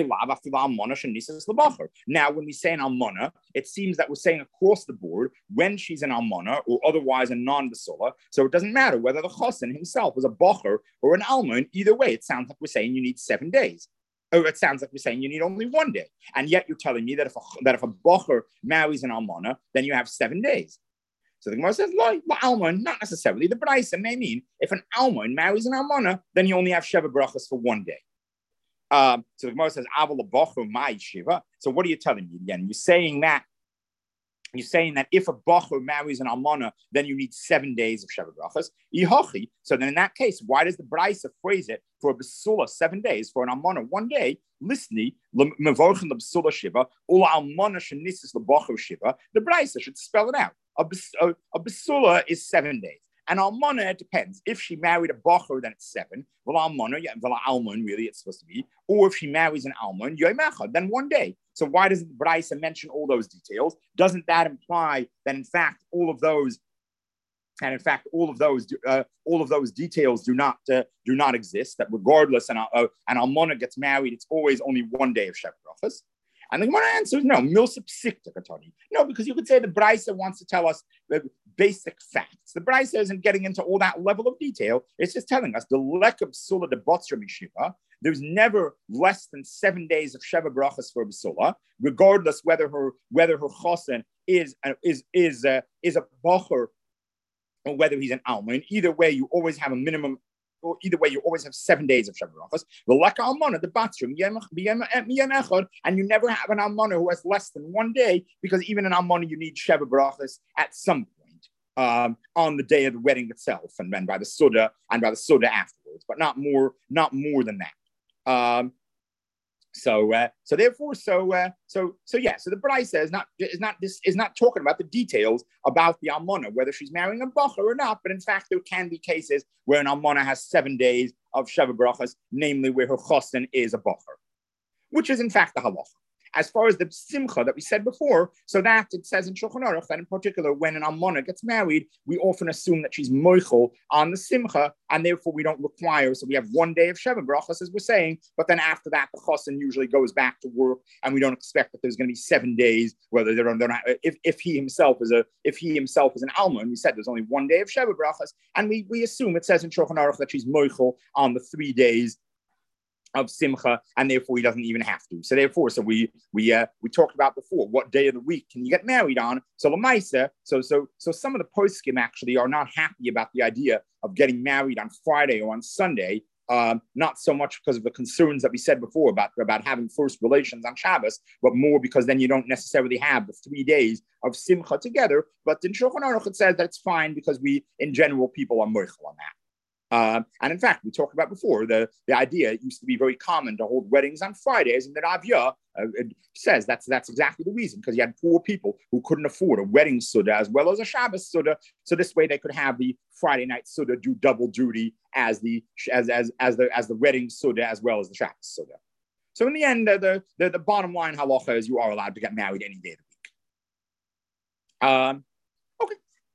when we say an Almana, it seems that we're saying across the board when she's an Almana or otherwise a non-B'sula. So it doesn't matter whether the Chosin himself was a Bacher or an Alman. Either way, it sounds like we're saying you need seven days. Or it sounds like we're saying you need only one day. And yet you're telling me that if a, that if a Bacher marries an Almana, then you have seven days. So the Gemara says, "Lo, Alman, not necessarily. The Braisa may mean if an Alman marries an Almana, then you only have Sheva Brachas for one day." Um, so the Gemara says, "Aval Bacher my Shiva." So what are you telling me again? You're saying that you're saying that if a Bacher marries an Almana, then you need seven days of Sheva Brachas. Ihochi. So then in that case, why does the Braisa phrase it for a Besula seven days, for an Almana one day? Listni mevorchen the Besula Shiva, ula Almana shenisis the Bacher Shiva. The Braisa should spell it out. A, a, a Besula is seven days. And Almana, it depends. If she married a Bacher, then it's seven. Well, Almana, yeah, well, Alman, really, it's supposed to be. Or if she marries an Alman, Yoimecha, then one day. So why doesn't the Braisa mention all those details? Doesn't that imply that, in fact, all of those, and in fact, all of those, uh, all of those details do not uh, do not exist? That regardless, an, uh, an Almana gets married, it's always only one day of Sheva Brachas. And the Gemara answers, no, milsa psikta katani. No, because you could say the Braisa wants to tell us the basic facts. The Braisa isn't getting into all that level of detail. It's just telling us the lek of B'sula de Botzra Mishiva. There's never less than seven days of Sheva Brachas for B'sula, regardless whether her whether her chosen is uh, is is uh, is a bacher or whether he's an alman. Either way, you always have a minimum. Or either way, you always have seven days of Sheva Brachas. The lek almana, the batrim, and you never have an almana who has less than one day, because even an almana you need Sheva Brachas at some point um, on the day of the wedding itself, and then by the suda and by the suda afterwards, but not more, not more than that. Um, So, uh, so therefore, so, uh, so, so, yeah. So the Braisa is not is not this is not talking about the details about the almana, whether she's marrying a bacher or not. But in fact, there can be cases where an almana has seven days of Sheva Brachas, namely where her chosen is a bacher, which is in fact the halacha. As far as the simcha that we said before, so that it says in Shulchan Aruch that in particular when an almana gets married, we often assume that she's moichel on the simcha, and therefore we don't require. So we have one day of Sheva Brachas, as we're saying, but then after that, the chosin usually goes back to work, and we don't expect that there's going to be seven days. Whether they're, they're not, if if he himself is a if he himself is an alma, and we said there's only one day of Sheva Brachas, and we we assume it says in Shulchan Aruch that she's moichel on the three days of simcha, and therefore he doesn't even have to. So therefore, so we we uh, we talked about before, what day of the week can you get married on? So lemaisa, so so so some of the poskim actually are not happy about the idea of getting married on Friday or on Sunday. Um, not so much because of the concerns that we said before about, about having first relations on Shabbos, but more because then you don't necessarily have the three days of simcha together. But in Shulchan Aruch it says that it's fine because we, in general, people are moichel on that. Uh, and in fact, we talked about before, the, the idea, it used to be very common to hold weddings on Fridays, and the Avya uh, says that's that's exactly the reason, because you had poor people who couldn't afford a wedding suda as well as a Shabbos suda, so this way they could have the Friday night suda do double duty as the as as as the as the wedding suda as well as the Shabbos suda. So in the end, uh, the, the the bottom line halacha is you are allowed to get married any day of the week. Um, okay.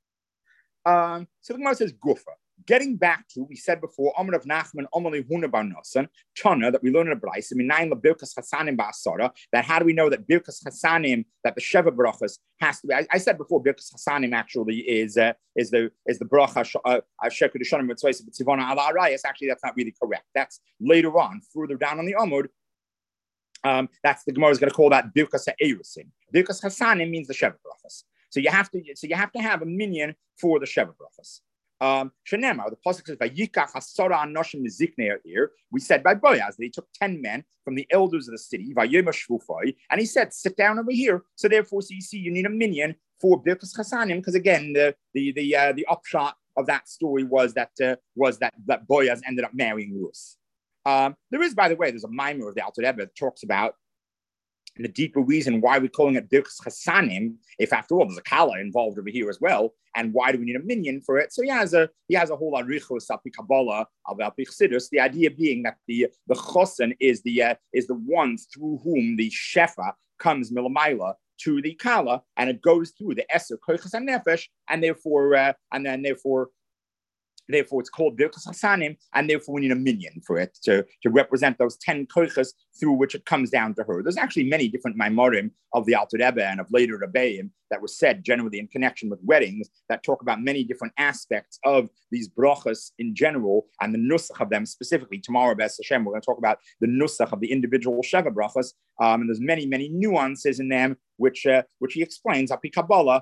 Um, so the Gemara says Gufa. Getting back to, we said before, Amr of Nachman, Amali Huna Bar Nosson, Tana, that we learn in the Braisa, Minayin la Birkas Hasanim Ba'asara, that how do we know that Birkas Hasanim, that the Sheva Brachas has to be, I, I said before, Birkas Hasanim actually is uh, is the is the Bracha Sheku Deshanim Mitzvah B'Tzivona Ala Arayas. Actually, that's not really correct. That's later on, further down on the Amud. Um, that's the Gemara is going to call that Birkas Ha'erusim. Birkas Hasanim means the Sheva Brachas. So you have to, so you have to have a minyan for the Sheva Brachas. Um, Shenema, the pasuk says, "Vayikach hasara anoshim miziknei." Here we said by Boaz that he took ten men from the elders of the city, Vayoma shvufai, and he said, "Sit down over here." So therefore, so you see, you need a minyan for Birkas Hasanim, because again, the the the uh, the upshot of that story was that uh, was that that Boaz ended up marrying Ruth. Um, there is, by the way, there's a mimer of the Alter Rebbe that talks about the deeper reason why we're calling it Birkas Chasanim, if after all there's a Kala involved over here as well, and why do we need a minyan for it? So he has a he has a whole arichos api Kabbalah about Bichsidus. The idea being that the the Chosen is the uh, is the one through whom the Shefa comes milamaila to the Kala, and it goes through the Eser Koichas and Nefesh, and therefore uh, and then therefore. Therefore, it's called Birkas Hasanim, and therefore we need a minyan for it to, to represent those ten koiches through which it comes down to her. There's actually many different maimorim of the Alter Rebbe and of later Rebbeim that were said generally in connection with weddings that talk about many different aspects of these brachas in general and the nusach of them specifically. Tomorrow, B'ez Hashem, we're going to talk about the nusach of the individual Sheva brachas, um, and there's many, many nuances in them which uh, which he explains. Api Kabbalah.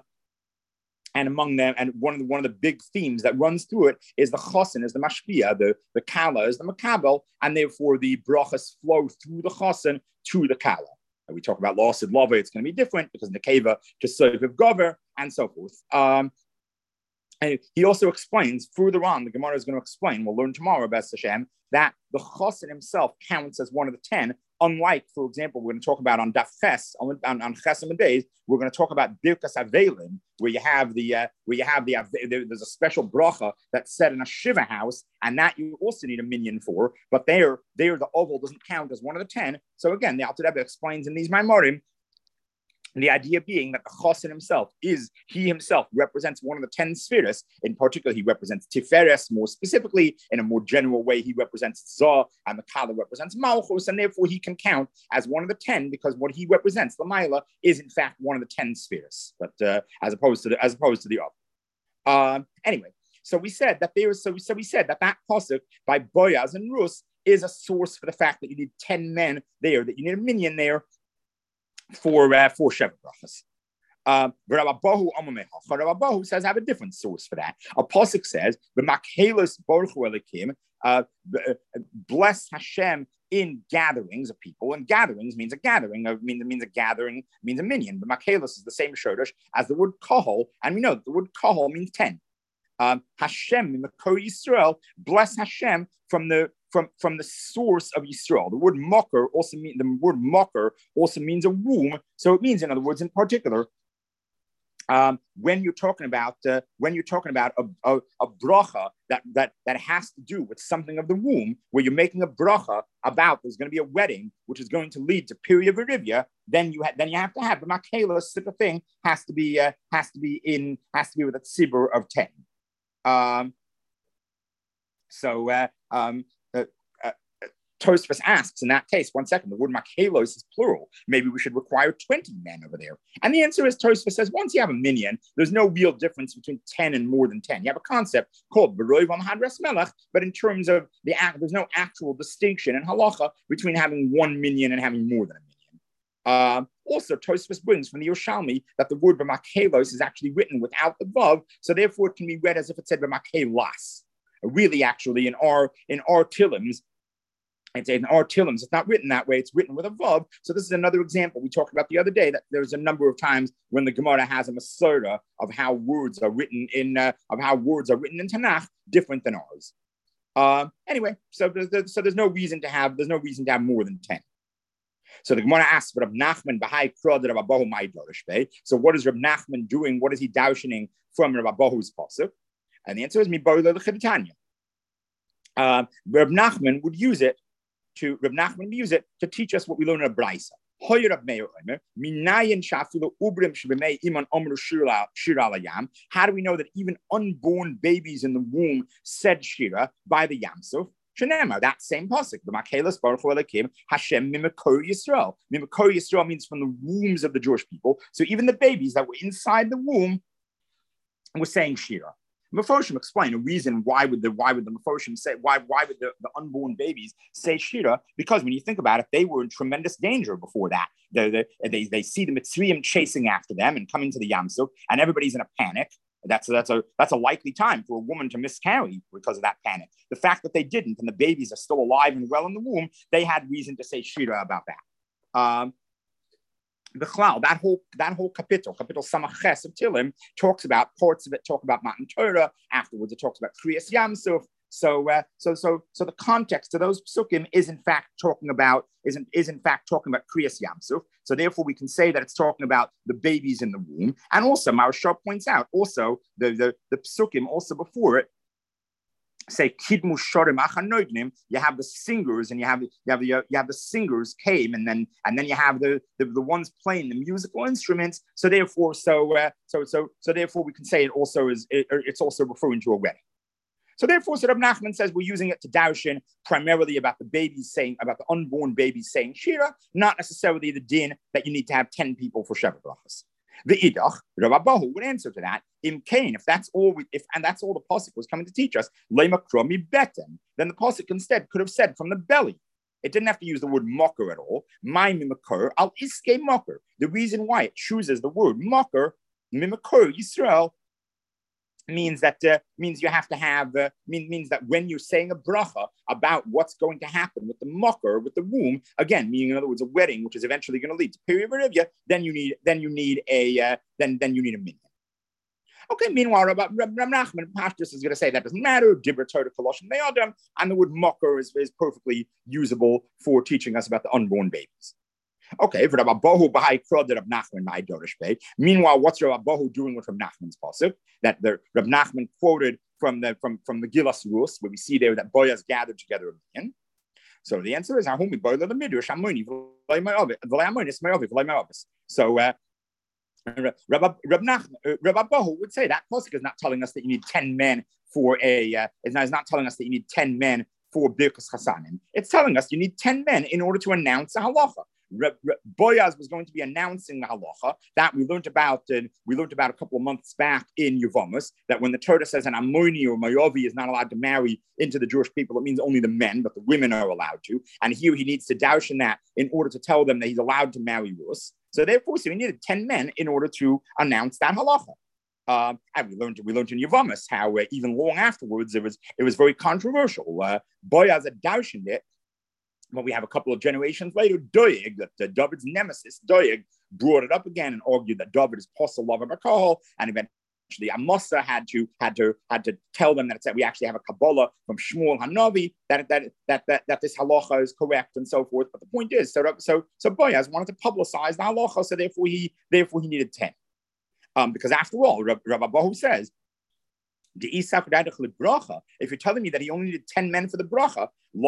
And among them, and one of the one of the big themes that runs through it is the chosin, is the mashpia, the, the kala is the makabel, and therefore the brachas flow through the chosin to the kala. And we talk about loss of lava, it's going to be different because nekeva to soviv gover and so forth. Um, and he also explains further on, the Gemara is going to explain, we'll learn tomorrow, B'ez Hashem, that the chosin himself counts as one of the ten. Unlike, for example, we're going to talk about on Daf Ches, on, on, on Chesim days, we're going to talk about Birkas Avelim, where you have the, uh, where you have the, uh, there's a special bracha that's said in a Shiva house, and that you also need a minyan for, but there, there the oval doesn't count as one of the ten. So again, the Alter Rebbe explains in these Maimorim, the idea being that the Chosin himself is, he himself represents one of the ten spheres. In particular, he represents Tiferes. More specifically, in a more general way, he represents Zah, and the Kala represents Malchus, and therefore he can count as one of the ten because what he represents, the Maila, is in fact one of the ten spheres, but uh, as opposed to the as opposed to the other. Um, anyway, so we said that there is so we so we said that that pasuk by Boaz and Rus is a source for the fact that you need ten men there, that you need a minyan there. For uh, for Sheva brachas. Um, Rabbahu Rabbahu says I have a different source for that. A pasuk says, "B'makhelos baruchu elikim," bless Hashem in gatherings of people, and gatherings means a gathering. Of means it means a gathering means a minyan. B'makhelos is the same shoresh as the word kahol, and we know that the word kahol means ten. Um, Hashem in the Kol Yisrael, bless Hashem from the from from the source of Yisrael. The word mocker also mean the word mocker also means a womb. So it means, in other words, in particular, um, when you're talking about uh, when you're talking about a, a, a bracha that that that has to do with something of the womb, where you're making a bracha about there's going to be a wedding which is going to lead to Pirya Verivya, then you ha- then you have to have the makela such a thing has to be uh, has to be in has to be with a tzibur of ten. Um, so uh, um, uh, uh, Tosfos asks in that case, one second, the word makelos is plural. Maybe we should require twenty men over there. And the answer is, Tosfos says, once you have a minyan, there's no real difference between ten and more than ten. You have a concept called Beroiv Hadras Melech, but in terms of the act, there's no actual distinction in halacha between having one minyan and having more than a minyan. Uh, also, Tosfos brings from the Yerushalmi that the word b'makelos is actually written without the vav, so therefore it can be read as if it said b'makelas. Really, actually, in our in our tilims, it's in our tilims. It's not written that way. It's written with a vav. So this is another example we talked about the other day. That there's a number of times when the Gemara has a masorah of how words are written in uh, of how words are written in Tanakh different than ours. Uh, anyway, so there's, so there's no reason to have there's no reason to have more than ten. So the Gemara asks, Rab Nachman b'hai krod Rab Abahu mai dorish be. So what is Rab Nachman doing? What is he darshaning from Rab Abahu's pasuk? And the answer is mibola l'chidtanya. Uh, Rab Nachman would use it to Rab Nachman would use it to teach us what we learn in a brayso. Hoyer Rab Meir Omer minayin shafilu ubrim shebemei iman omru shira shira layam. How do we know that even unborn babies in the womb said shira by the Yamsuf? Shenema, that same pasuk, the Makelas Baruch Hu Elokim Hashem Mimekor Yisrael. Mimekor Yisrael means from the wombs of the Jewish people. So even the babies that were inside the womb were saying Shira. Mefoshim explain a reason why would the why would the Mefoshim say why why would the, the unborn babies say Shira? Because when you think about it, they were in tremendous danger before that. They they they, they see the Mitzrayim chasing after them and coming to the Yamsuf, and everybody's in a panic. That's a, that's a that's a likely time for a woman to miscarry because of that panic. The fact that they didn't and the babies are still alive and well in the womb, they had reason to say shira about that. Um, the Chlal, that whole that whole kapitel, kapitel Samach of Tilim, talks about parts of it, talk about Matan Torah. Afterwards, it talks about Kriyas Yamsuf. So, uh, so, so, so the context of those psukim is in fact talking about is in, is in fact talking about Kriyas Yamsuf. So, therefore, we can say that it's talking about the babies in the womb. And also, Maharshal points out also the the the psukim also before it say Kidmu Shorim Achanoidnim. You have the singers, and you have you have the you have the singers came, and then and then you have the the, the ones playing the musical instruments. So, therefore, so uh, so so so therefore, we can say it also is it, it's also referring to a wedding. So therefore, so Reb Nachman says we're using it to daushin primarily about the babies saying, about the unborn babies saying shira, not necessarily the din that you need to have ten people for Sheva Brachas. The idach, Reb Abahu would answer to that, im kain, if that's all, we, if and that's all the pasuk was coming to teach us, lema kromi beten, then the pasuk instead could have said from the belly. It didn't have to use the word mocker at all. My mimakar al iske mocker. The reason why it chooses the word mocker, mimakar Yisrael, means that uh, means you have to have uh, mean, means that when you're saying a bracha about what's going to happen with the mocker, with the womb, again, meaning in other words a wedding, which is eventually going to lead to period of then you need then you need a uh, then then you need a minyan. Okay. Meanwhile, Rab Nachman Pashtus is going to say that doesn't matter. Dibber Torah Koloshim Me'adam, and the word mocker is, is perfectly usable for teaching us about the unborn babies. Okay, for Rabbi Bohu Bahai Krod Rab Nachman my Dorish Bay. Meanwhile, what's Rabbi Bohu doing with Rab Nachman's pasuk? That the Rab Nachman quoted from the from from the Gilas Rus, where we see there that Boyas gathered together again. So the answer is Ahumi Boy the Midrash Amoni So uh, Rabbi Rab Nachman uh, Rabbi Bohu would say that pasuk is not telling us that you need ten men for a. Uh, it's not, it's not telling us that you need ten men for Birkas Chasanim. It's telling us you need ten men in order to announce a halacha. Reb, Reb, Boyaz was going to be announcing the halacha that we learned about. Uh, we learned about a couple of months back in Yevamos that when the Torah says an Ammoni or Mayovi is not allowed to marry into the Jewish people, it means only the men, but the women are allowed to. And here he needs to douche in that in order to tell them that he's allowed to marry Rus. So therefore, so he needed ten men in order to announce that halacha. Uh, and we learned we learned in Yevamos how uh, even long afterwards it was it was very controversial. Uh, Boyaz had doushed it. But we have a couple of generations later, Doeg, that uh, David's nemesis, Doeg, brought it up again and argued that David is posel love of alcohol, and eventually Amasa had to had to had to tell them that it's that we actually have a Kabbalah from Shmuel Hanavi that that that that that this halacha is correct and so forth. But the point is, so so so Boaz wanted to publicize the halacha, so therefore he therefore he needed ten, um, because after all, Rabbi Abahu says. If you're telling me that he only needed ten men for the bracha,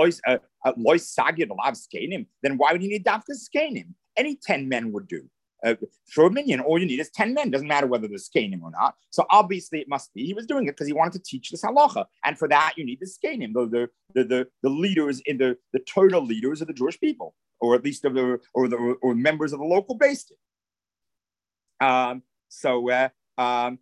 then why would he need dafka skenim? Any ten men would do. Uh, for a minyan, all you need is ten men. Doesn't matter whether there's skenim or not. So obviously it must be. He was doing it because he wanted to teach this halacha. And for that, you need the skenim, the, the, the, the leaders in the, the total leaders of the Jewish people, or at least of the or the or members of the local base. Um, so uh, um,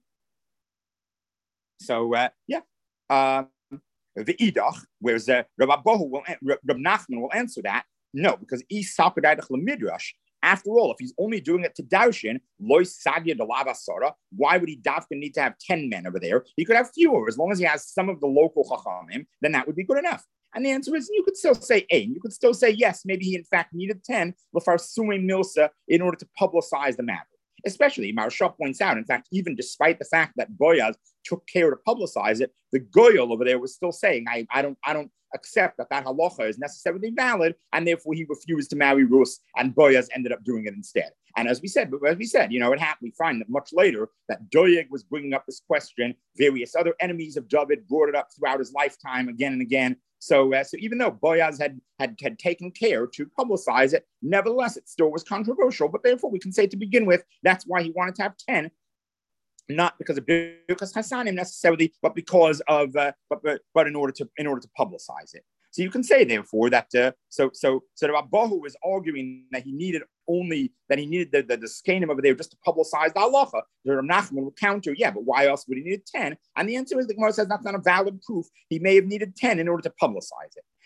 So uh, yeah, um, the idach, whereas uh, Rabbi Bohu will, Rab Nachman will answer that. No, because isapadaydach lemidrash. After all, if he's only doing it to daushin, lois sagya delavasara, why would he dafka need to have ten men over there? He could have fewer, as long as he has some of the local chachamim. Then that would be good enough. And the answer is, you could still say ein. You could still say yes. Maybe he in fact needed ten lefarsumim milsa in order to publicize the matter. Especially, Maharsha points out, in fact, even despite the fact that Boyaz took care to publicize it, the Goyal over there was still saying, I, I don't I don't accept that that halacha is necessarily valid, and therefore he refused to marry Rus, and Boyaz ended up doing it instead. And as we said, as we said, you know, it happened, we find that much later that Doeg was bringing up this question. Various other enemies of David brought it up throughout his lifetime again and again. So, uh, so even though Boyaz had, had had taken care to publicize it, nevertheless, it still was controversial. But therefore, we can say to begin with, that's why he wanted to have ten, not because of Birkas Hasanim necessarily, but because of, uh, but, but but in order to in order to publicize it. So you can say, therefore, that uh, so so so the Bohu was arguing that he needed only that he needed the the, the skenim over there just to publicize the halacha. The Rab Nachman would counter, yeah, but why else would he need ten? And the answer is the Gemara says that's not a valid proof. He may have needed ten in order to publicize it.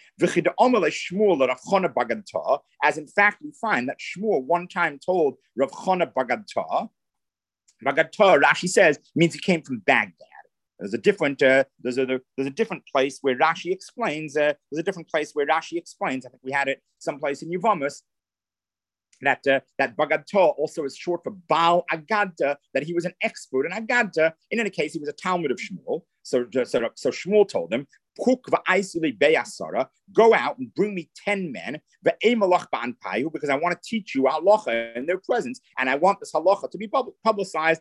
As in fact, we find that Shmuel one time told Rav Chana Bagadta. Bagadta, Rashi says, means he came from Baghdad. There's a different uh, there's a there's a different place where Rashi explains. Uh, there's a different place where Rashi explains. I think we had it someplace in Yevamos that uh, that Bagadta also is short for Baal Agadda. That he was an expert in Agadda. In any case, he was a Talmud of Shmuel. So so so Shmuel told him, Go out and bring me ten men, because I want to teach you halacha in their presence, and I want this halacha to be publicized.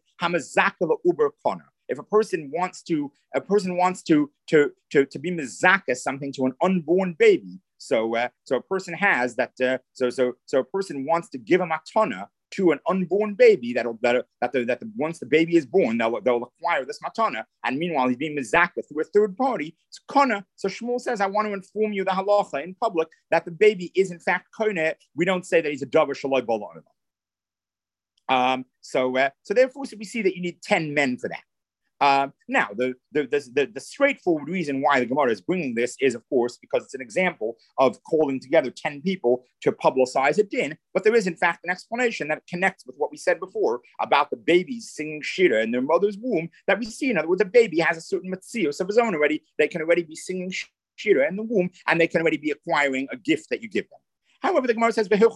If a person wants to, a person wants to to to to be mizaka something to an unborn baby, so uh, so a person has that, uh, so so so a person wants to give a matana to an unborn baby that'll that that the, that the, once the baby is born, they'll they'll acquire this matana, and meanwhile he's being mizaka through a third party. It's kona. So Shmuel says, I want to inform you the halacha in public that the baby is in fact kona. We don't say that he's a davar shaloi bala. Um. So uh, so therefore, so we see that you need ten men for that. Uh, now, the the, the the the straightforward reason why the Gemara is bringing this is, of course, because it's an example of calling together ten people to publicize a din. But there is, in fact, an explanation that connects with what we said before about the babies singing shira in their mother's womb. That we see, in other words, a baby has a certain matzios of his own already. They can already be singing shira in the womb, and they can already be acquiring a gift that you give them. However, the Gemara says, the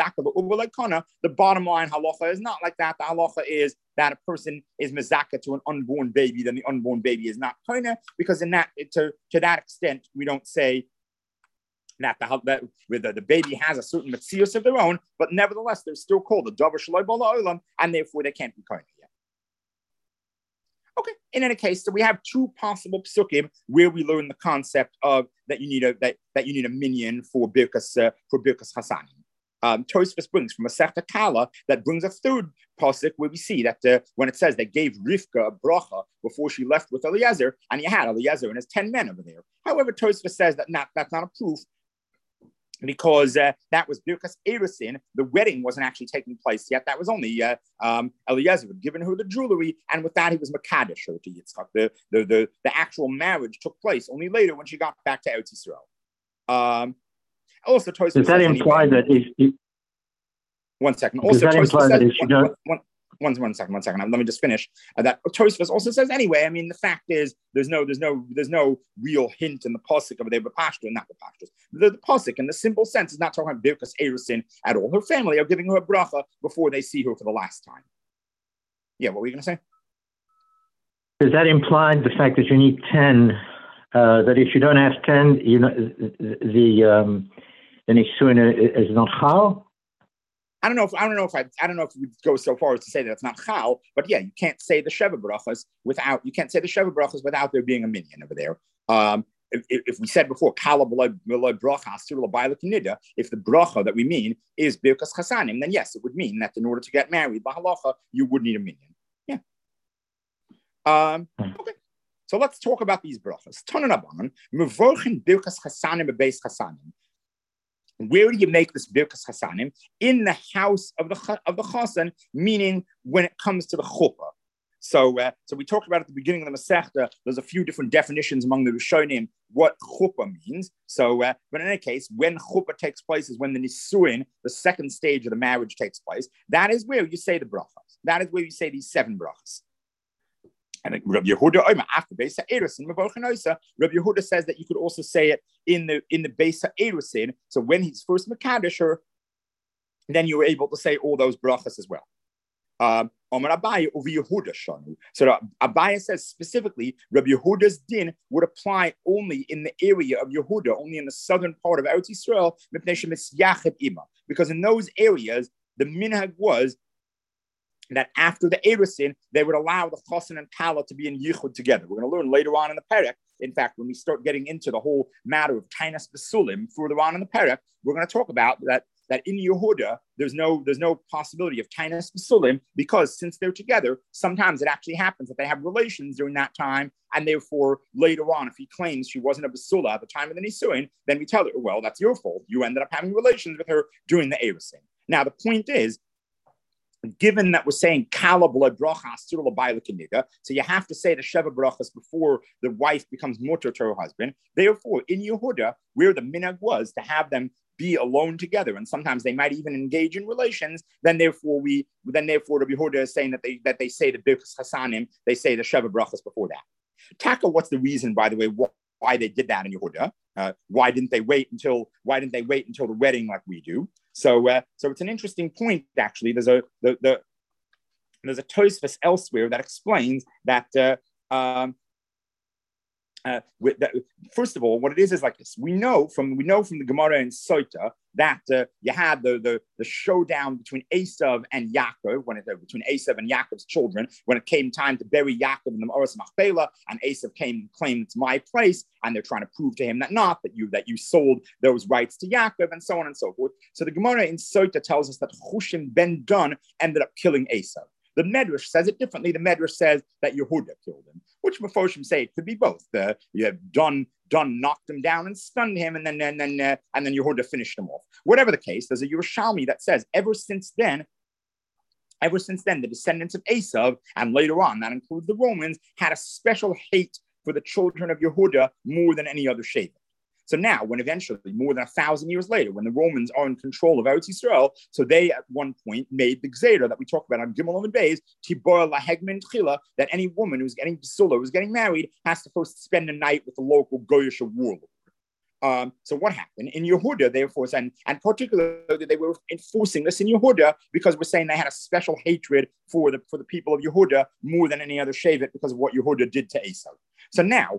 bottom line halacha is not like that. The halacha is that a person is mezaka to an unborn baby, then the unborn baby is not koina, because in that, to, to that extent, we don't say that the, that the, the baby has a certain metzios of their own, but nevertheless, they're still called the davar shaloi bala olam, and therefore they can't be koina yet. Okay, in any case, so we have two possible psukim where we learn the concept of that you need a that, that you need a minyan for birkas uh, for birkas hasanim. Um, Tosfos brings from a Masechta Kala that brings a third pasuk where we see that uh, when it says they gave Rivka a bracha before she left with Eliezer, and you had Eliezer and his ten men over there. However, Tosfos says that not that's not a proof, because uh, that was Birkas Erusin. The wedding wasn't actually taking place yet. That was only uh, um, Eliezer had given her the jewelry, and with that he was Makadesh her to Yitzchak. The, the, the, the actual marriage took place only later when she got back to Eretz Yisrael. Um, also, Tosfos does that imply anyway, that if, if one second. Does also, that imply says, that if you one, don't... one, one, one second, one second. Let me just finish. Uh, that Tosfos also says anyway. I mean, the fact is, there's no, there's no, there's no real hint in the pasuk of the Bepashto, not the Pashtos. The, the pasuk, in the simple sense, is not talking about Birkas Erusin at all. Her family are giving her a bracha before they see her for the last time. Yeah, what were you going to say? Does that imply the fact that you need ten? Uh, that if you don't have ten, you know, the um, the nisuin is not chal? I don't know if I don't know if I I don't know if we go so far as to say that it's not chal, but yeah, you can't say the sheva brachas without you can't say the sheva brachas without there being a minyan over there. Um, if, if we said before kala b'loy bracha asur l'bayla kinida, if the bracha that we mean is birkas chasanim, then yes, it would mean that in order to get married b'halacha you would need a minyan. Yeah. Um, okay. So let's talk about these brachas. Tananaban mevorchin birkas chasanim bebeis chasanim. Where do you make this birkas hasanim? In the house of the of the chasan, meaning when it comes to the chuppah. So, uh, so we talked about at the beginning of the Masechta. There's a few different definitions among the Rishonim what chuppah means. So, uh, but in any case, when chuppah takes place is when the nisuin, the second stage of the marriage, takes place. That is where you say the brachas. That is where you say these seven brachas. And Rabbi Yehuda, after Beis HaErusin, Rabbi Yehuda says that you could also say it in the in the Beis HaErusin. So when he's first Mekadesh her, then you were able to say all those brachas as well. Um, so Abaya says specifically, Rabbi Yehuda's din would apply only in the area of Yehuda, only in the southern part of Eretz Yisrael, because in those areas the minhag was that after the Erusin, they would allow the Chosin and Kala to be in Yichud together. We're going to learn later on in the Perek. In fact, when we start getting into the whole matter of Tainas Besulim further on in the Perek, we're going to talk about that, that in Yehuda, there's no, there's no possibility of Tainas Besulim, because since they're together, sometimes it actually happens that they have relations during that time, and therefore later on, if he claims she wasn't a Besula at the time of the Nisuin, then we tell her, well, that's your fault. You ended up having relations with her during the Erusin. Now, the point is, given that we're saying kala b'loy bracha asur l'bayla kinida, so you have to say the sheva brachas before the wife becomes mutter to her husband. Therefore, in Yehuda, where the minhag was to have them be alone together, and sometimes they might even engage in relations, then therefore we, then therefore Rabbi Yehuda is saying that they that they say the birkas hasanim, they say the sheva brachas before that. Taka, what's the reason, by the way, why, why they did that in Yehuda? Uh, why didn't they wait until Why didn't they wait until the wedding like we do? So, uh, so it's an interesting point. Actually, there's a the, the there's a Tosfos elsewhere that explains that uh, um, Uh, with that, first of all, what it is is like this. We know from we know from the Gemara in Sota that uh, you had the, the the showdown between Esav and Yaakov, when it uh, between Esav and Yaakov's children, when it came time to bury Yaakov in the Ma'aras Machpelah, and Esav came and claimed it's my place, and they're trying to prove to him that not that you that you sold those rights to Yaakov, and so on and so forth. So the Gemara in Sota tells us that Hushim ben Dun ended up killing Esav. The Medrash says it differently. The Medrash says that Yehuda killed him, which Mefoshim say it could be both. Uh, you have Dun, Dun knocked him down and stunned him, and then and then uh, and then Yehuda finished him off. Whatever the case, there's a Yerushalmi that says ever since then, ever since then, the descendants of Esav, and later on, that includes the Romans, had a special hate for the children of Yehuda more than any other Shevet. So now, when eventually, more than a thousand years later, when the Romans are in control of Eretz Yisrael, so they at one point made the Gzeira that we talk about on Gimel and Beis, Tibor lahegmin tchila, that any woman who's getting Basula, who's getting married, has to first spend a night with the local Goyish warlord. Um, so what happened in Yehuda, therefore, and, and particularly they were enforcing this in Yehuda because we're saying they had a special hatred for the for the people of Yehuda more than any other Shevet because of what Yehuda did to Esau. So now,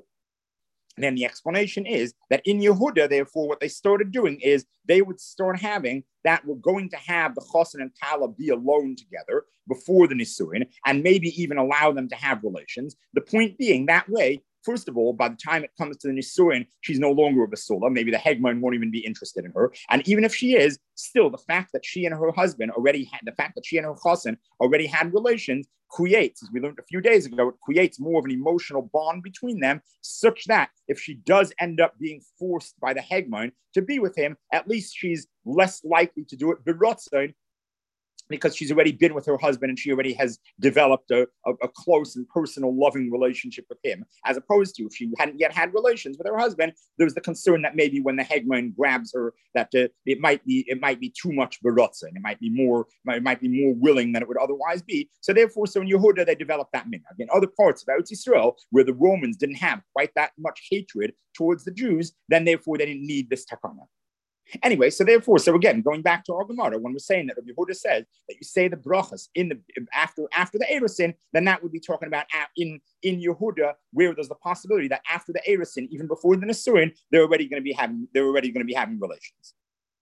then the explanation is that in Yehuda, therefore, what they started doing is they would start having that we're going to have the Chosin and Kala be alone together before the Nisuin, and maybe even allow them to have relations. The point being that way, first of all, by the time it comes to the Nisuin, she's no longer a Basula. Maybe the Hegmon won't even be interested in her. And even if she is, still the fact that she and her husband already had, the fact that she and her Chosin already had relations creates, as we learned a few days ago, it creates more of an emotional bond between them, such that if she does end up being forced by the Hegmon to be with him, at least she's less likely to do it b'rotzon, because she's already been with her husband and she already has developed a, a, a close and personal loving relationship with him, as opposed to if she hadn't yet had relations with her husband, there was the concern that maybe when the Hegmon grabs her, that uh, it might be it might be too much b'rotzon, it might be more it might be more willing than it would otherwise be. So therefore, so in Yehuda they developed that minhag. In other parts of Eretz Yisrael, where the Romans didn't have quite that much hatred towards the Jews, then therefore they didn't need this takana. Anyway, so therefore, so again, going back to our Gemara, when we're saying that Rabbi Yehuda says that you say the brachas in the after after the Erusin, then that would be talking about in in Yehuda, where there's the possibility that after the Erusin, even before the Nisuin, they're already going to be having they're already going to be having relations.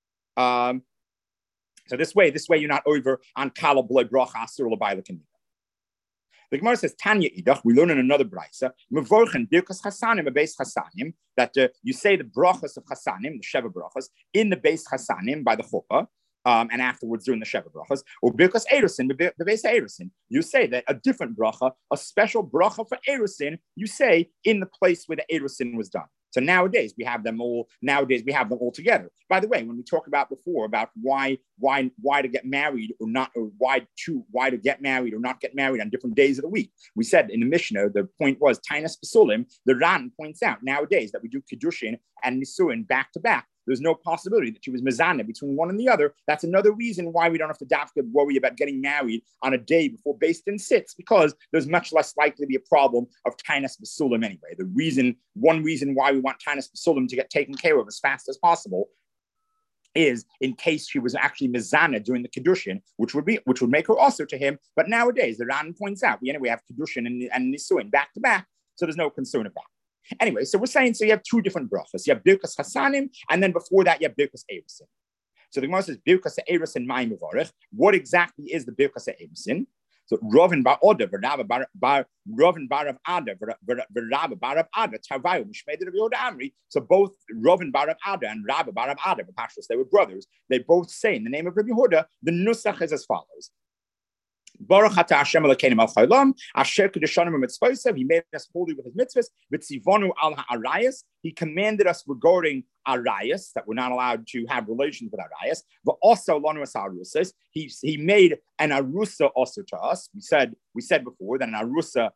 Um, so this way, this way you're not over on kala b'loi bracha asur l'bayla kanida. The Gemara says, Tanya idach, we learn in another braysa, mevorchen birkas chasanim, a base chasanim, that uh, you say the brachas of chasanim, the sheva brachas, in the base chasanim by the chuppah, um, and afterwards during the sheva brachas, or birkas erusin, the base erusin. You say that a different bracha, a special bracha for erusin, you say in the place where the erusin was done. So nowadays we have them all. Nowadays we have them all together. By the way, when we talked about before about why, why, why to get married or not, or why to, why to get married or not get married on different days of the week, we said in the Mishnah the point was Tainas Basulim. The Ran points out nowadays that we do Kiddushin and Nisuin back to back. There's no possibility that she was mezana between one and the other. That's another reason why we don't have to dafka worry about getting married on a day before Beis Din sits, because there's much less likely to be a problem of Tainas Basulim anyway. The reason, one reason why we want Tainas Basulim to get taken care of as fast as possible is in case she was actually mezana during the Kiddushin, which would be which would make her also to him. But nowadays, the Ran points out, we anyway have Kiddushin and, and Nisuin back to back, so there's no concern of that. Anyway, so we're saying, so you have two different brachas. You have Birkas Hasanim, and then before that, you have Birkas Erusin. So the Gemara says, Birkas Erusin Mai Mevarech. What exactly is the Birkas Erusin? So Rovin Bar Oda, Verava Bar, Rovin Bar of Ada, Verava Bar of Ada, Tavayu, Mishmeder of Yoda Amri. So both Rovin Bar of Ada and Rabba Bar of Ada, they were brothers. They both say in the name of Rabbi Yehuda, the Nusach is as follows. Baruch Ata Hashem Elokeinu Melech Haolam, Asher Kedushanim Mitzvosav. He made us holy with his mitzvahs. V'tzivonu al ha'arayas. He commanded us regarding arayas, that we're not allowed to have relations with arayas. But also lanu as arusas. He he made an arusa also to us. We said we said before that an arusa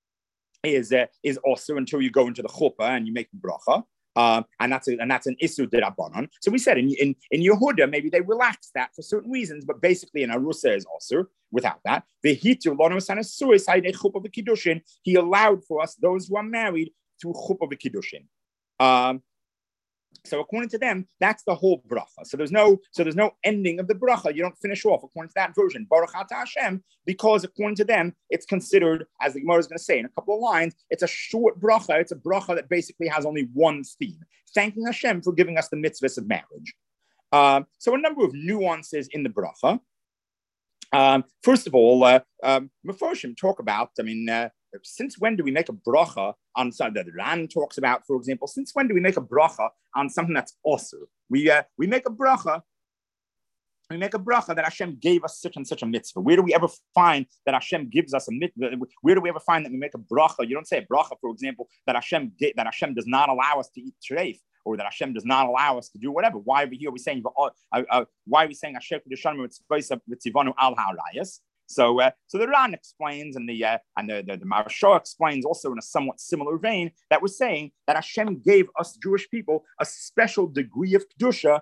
is uh, is also until you go into the chuppah and you make the bracha. Um, and that's a, and that's an issur d'Rabbanan. So we said in in in Yehuda maybe they relaxed that for certain reasons, but basically an arusa is also without that. He allowed for us those who are married through chuppah v'kiddushin. Um, So according to them, that's the whole bracha. So there's no, so there's no ending of the bracha. You don't finish off according to that version, Baruch Atah Hashem, because according to them, it's considered, as the Gemara is going to say in a couple of lines, it's a short bracha. It's a bracha that basically has only one theme, thanking Hashem for giving us the mitzvahs of marriage. Um, so a number of nuances in the bracha. Um, first of all, uh, um, Mefarshim talk about, I mean, uh, since when do we make a bracha on something that the Ran talks about, for example? Since when do we make a bracha on something that's osur? We uh, we make a bracha, we make a bracha that Hashem gave us such and such a mitzvah. Where do we ever find that Hashem gives us a mitzvah? Where do we ever find that we make a bracha? You don't say a bracha, for example, that Hashem that Hashem does not allow us to eat treif, or that Hashem does not allow us to do whatever. Why are we here? Are we saying uh, uh, why are we saying Hashem Tzivanu al ha'arayas? So, uh, so the Ran explains, and the uh, and the the, the Maharsha explains also in a somewhat similar vein that we're saying that Hashem gave us Jewish people a special degree of kedusha.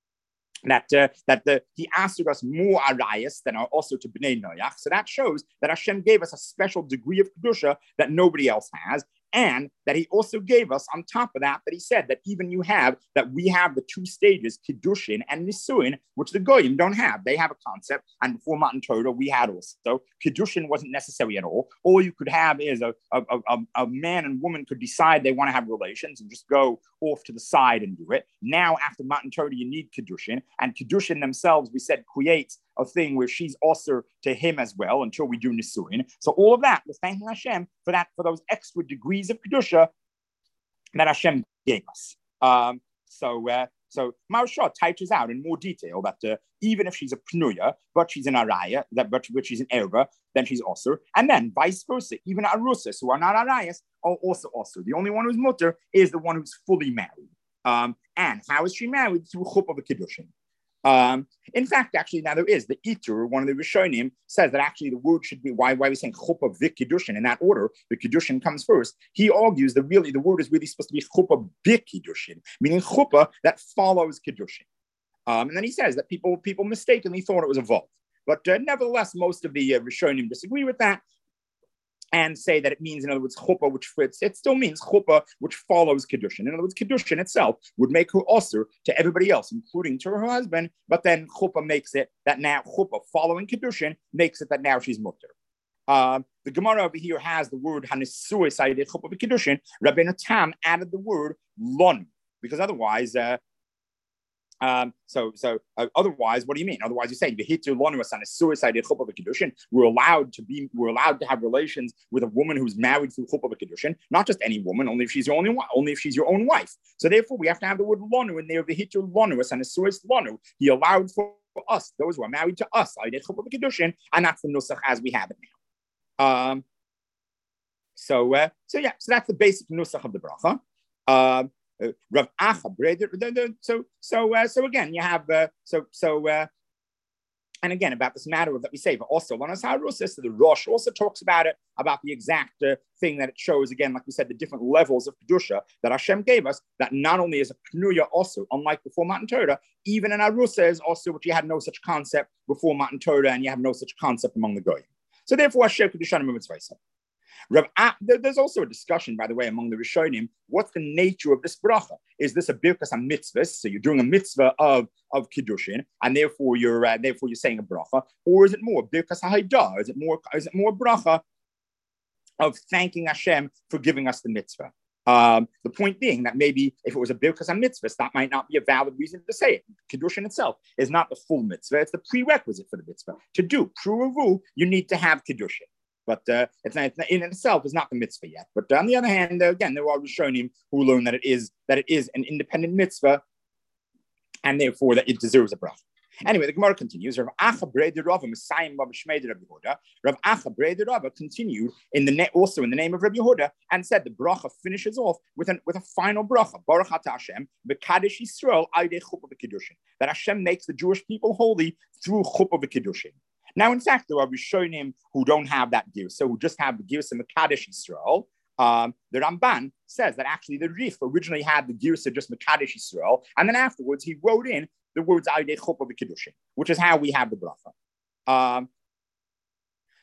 That uh, that the He asked us more arayas than are also to Bnei Noach. So that shows that Hashem gave us a special degree of kedusha that nobody else has. And that He also gave us, on top of that, that He said that even you have, that we have the two stages, Kiddushin and Nisuin, which the Goyim don't have. They have a concept, and before Matan Torah, we had also. Kiddushin wasn't necessary at all. All you could have is a, a, a, a man and woman could decide they want to have relations and just go off to the side and do it. Now, after Matan Torah, you need Kiddushin, and Kiddushin themselves, we said, creates a thing where she's also to him as well until we do Nisuin. So all of that, we're thanking Hashem for that, for those extra degrees of Kedusha that Hashem gave us. Um, so, uh, so Maharsha touches out in more detail that uh, even if she's a Pnuya, but she's an Araya, that but, but she's an Erba, then she's also, and then vice versa, even Arusas who are not Arayas are also also. The only one who's mutter is the one who's fully married. Um, and how is she married? Through Chuppah v'Kiddushin. Um, in fact, actually, now there is the Itur, one of the Rishonim, says that actually the word should be why why we saying chuppah v'kiddushin in that order. The kiddushin comes first. He argues that really the word is really supposed to be chuppah b'kiddushin, meaning chuppah that follows kiddushin. Um, and then he says that people people mistakenly thought it was a vault, but uh, nevertheless, most of the uh, Rishonim disagree with that and say that it means, in other words, chuppah, which fits, it still means chuppah, which follows Kiddushin. In other words, Kiddushin itself would make her osir to everybody else, including to her husband, but then chuppah makes it that now chuppah following Kiddushin makes it that now she's mutter. Um, the Gemara over here has the word hanisui sayid chuppah v'kiddushin. Rabbeinu Tam added the word lon, because otherwise, uh, Um, so, so uh, otherwise, what do you mean? Otherwise, you say we're allowed to be, we're allowed to have relations with a woman who's married through chuppah v'kiddushin, not just any woman, only if she's your only one, only if she's your own wife. So therefore, we have to have the word lonu in there. V'hitu lonu and lonu. He allowed for us, those who are married to us, chuppah v'kiddushin, and that's the nusach as we have it now. Um, so, uh, so yeah, so that's the basic nusach of the bracha. Um, Uh, Rav Acha, so so uh, so again you have uh, so so uh, and again about this matter of that we say, but also Lanas Harusis, the Rosh also talks about it, about the exact uh, thing that it shows again, like we said, the different levels of kedusha that Hashem gave us. That not only is a pnuya also, unlike before Matan Torah, even in Arusa is also, which you had no such concept before Matan Torah, and you have no such concept among the goyim. So therefore, Hashem kedusha mitzvah. There's also a discussion, by the way, among the Rishonim. What's the nature of this bracha? Is this a birkas on mitzvahs? So you're doing a mitzvah of, of kiddushin, and therefore you're uh, therefore you're saying a bracha, or is it more birkas ha'haydah? Is it more is it more bracha of thanking Hashem for giving us the mitzvah? Um, the point being that maybe if it was a birkas on mitzvahs, that might not be a valid reason to say it. Kiddushin itself is not the full mitzvah; it's the prerequisite for the mitzvah. To do pruavu, you need to have kiddushin. But uh, it's not, it's not, in itself is not the mitzvah yet. But on the other hand, uh, again, there are Rishonim who learn that it is that it is an independent mitzvah, and therefore that it deserves a bracha. Anyway, the Gemara continues. Rav Acha Breder Rava Messiah Rabbi Shmei Rabbi Yehuda. Rav Acha Breder Rava continued in the ne- also in the name of Rabbi Yehuda and said the bracha finishes off with an with a final bracha. Baruch Atah Hashem B'Kadesh Yisrael Aydei Chuppah V'Kiddushin. That Hashem makes the Jewish people holy through Chuppah V'Kiddushin. Now, in fact, there are Rishonim who don't have that girsa, so who just have the girsa Mekadesh Yisrael. Um, the Ramban says that actually the Rif originally had the girsa just Mekadesh Yisrael, and then afterwards he wrote in the words Aydei Chuppah V'Kiddushin, which is how we have the bracha. Um,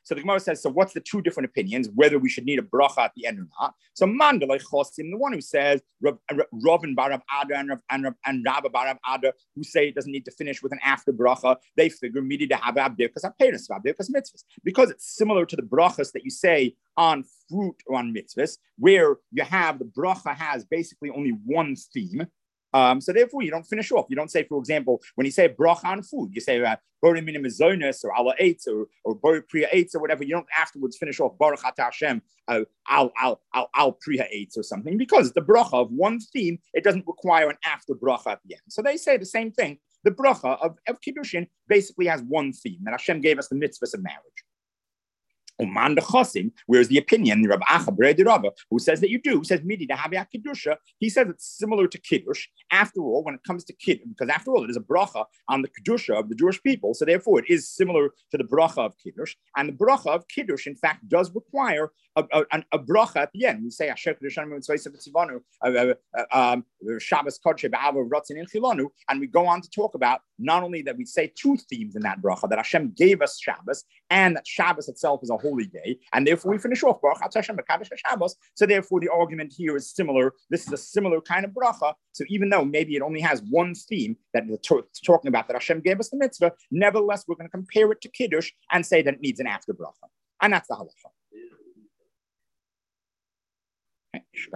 So the Gemara says, so what's the two different opinions, whether we should need a bracha at the end or not? So Mandalay Chosim, the one who says, Rav and Barav Ada and Rav and Rabba Barav Ada, who say it doesn't need to finish with an after bracha, they figure midi to have abdirkas aperis, abdirkas mitzvahs, because it's similar to the brachas that you say on fruit or on mitzvahs, where you have the bracha has basically only one theme. Um, so therefore, you don't finish off. You don't say, for example, when you say bracha on food, you say bori minimizonis or ala eitz or or bori priya eitz or whatever. You don't afterwards finish off baruch atah Hashem al al al al al priya eitz or something, because the bracha of one theme, it doesn't require an after bracha at the end. So they say the same thing. The bracha of, of kiddushin basically has one theme, that Hashem gave us the mitzvahs of marriage. Whereas the opinion, Rabbi Acha, who says that you do, who says midi to havia kiddusha, he says it's similar to kiddush. After all, when it comes to kiddush, because after all, it is a bracha on the kiddusha of the Jewish people, so therefore it is similar to the bracha of kiddush. And the bracha of kiddush, in fact, does require a, a, a bracha at the end. We say Asher Kedushanim Shabbos Kodesh B'Ava Ratzin in Chilonu, and we go on to talk about not only that we say two themes in that bracha, that Hashem gave us Shabbos, and that Shabbos itself is a holy day, and therefore we finish off Baruch Atah Hashem Mekadosh Shabbos. So therefore the argument here is similar. This is a similar kind of bracha. So even though maybe it only has one theme that we're t- talking about, that Hashem gave us the mitzvah, nevertheless we're going to compare it to Kiddush and say that it needs an after bracha, and that's the halacha.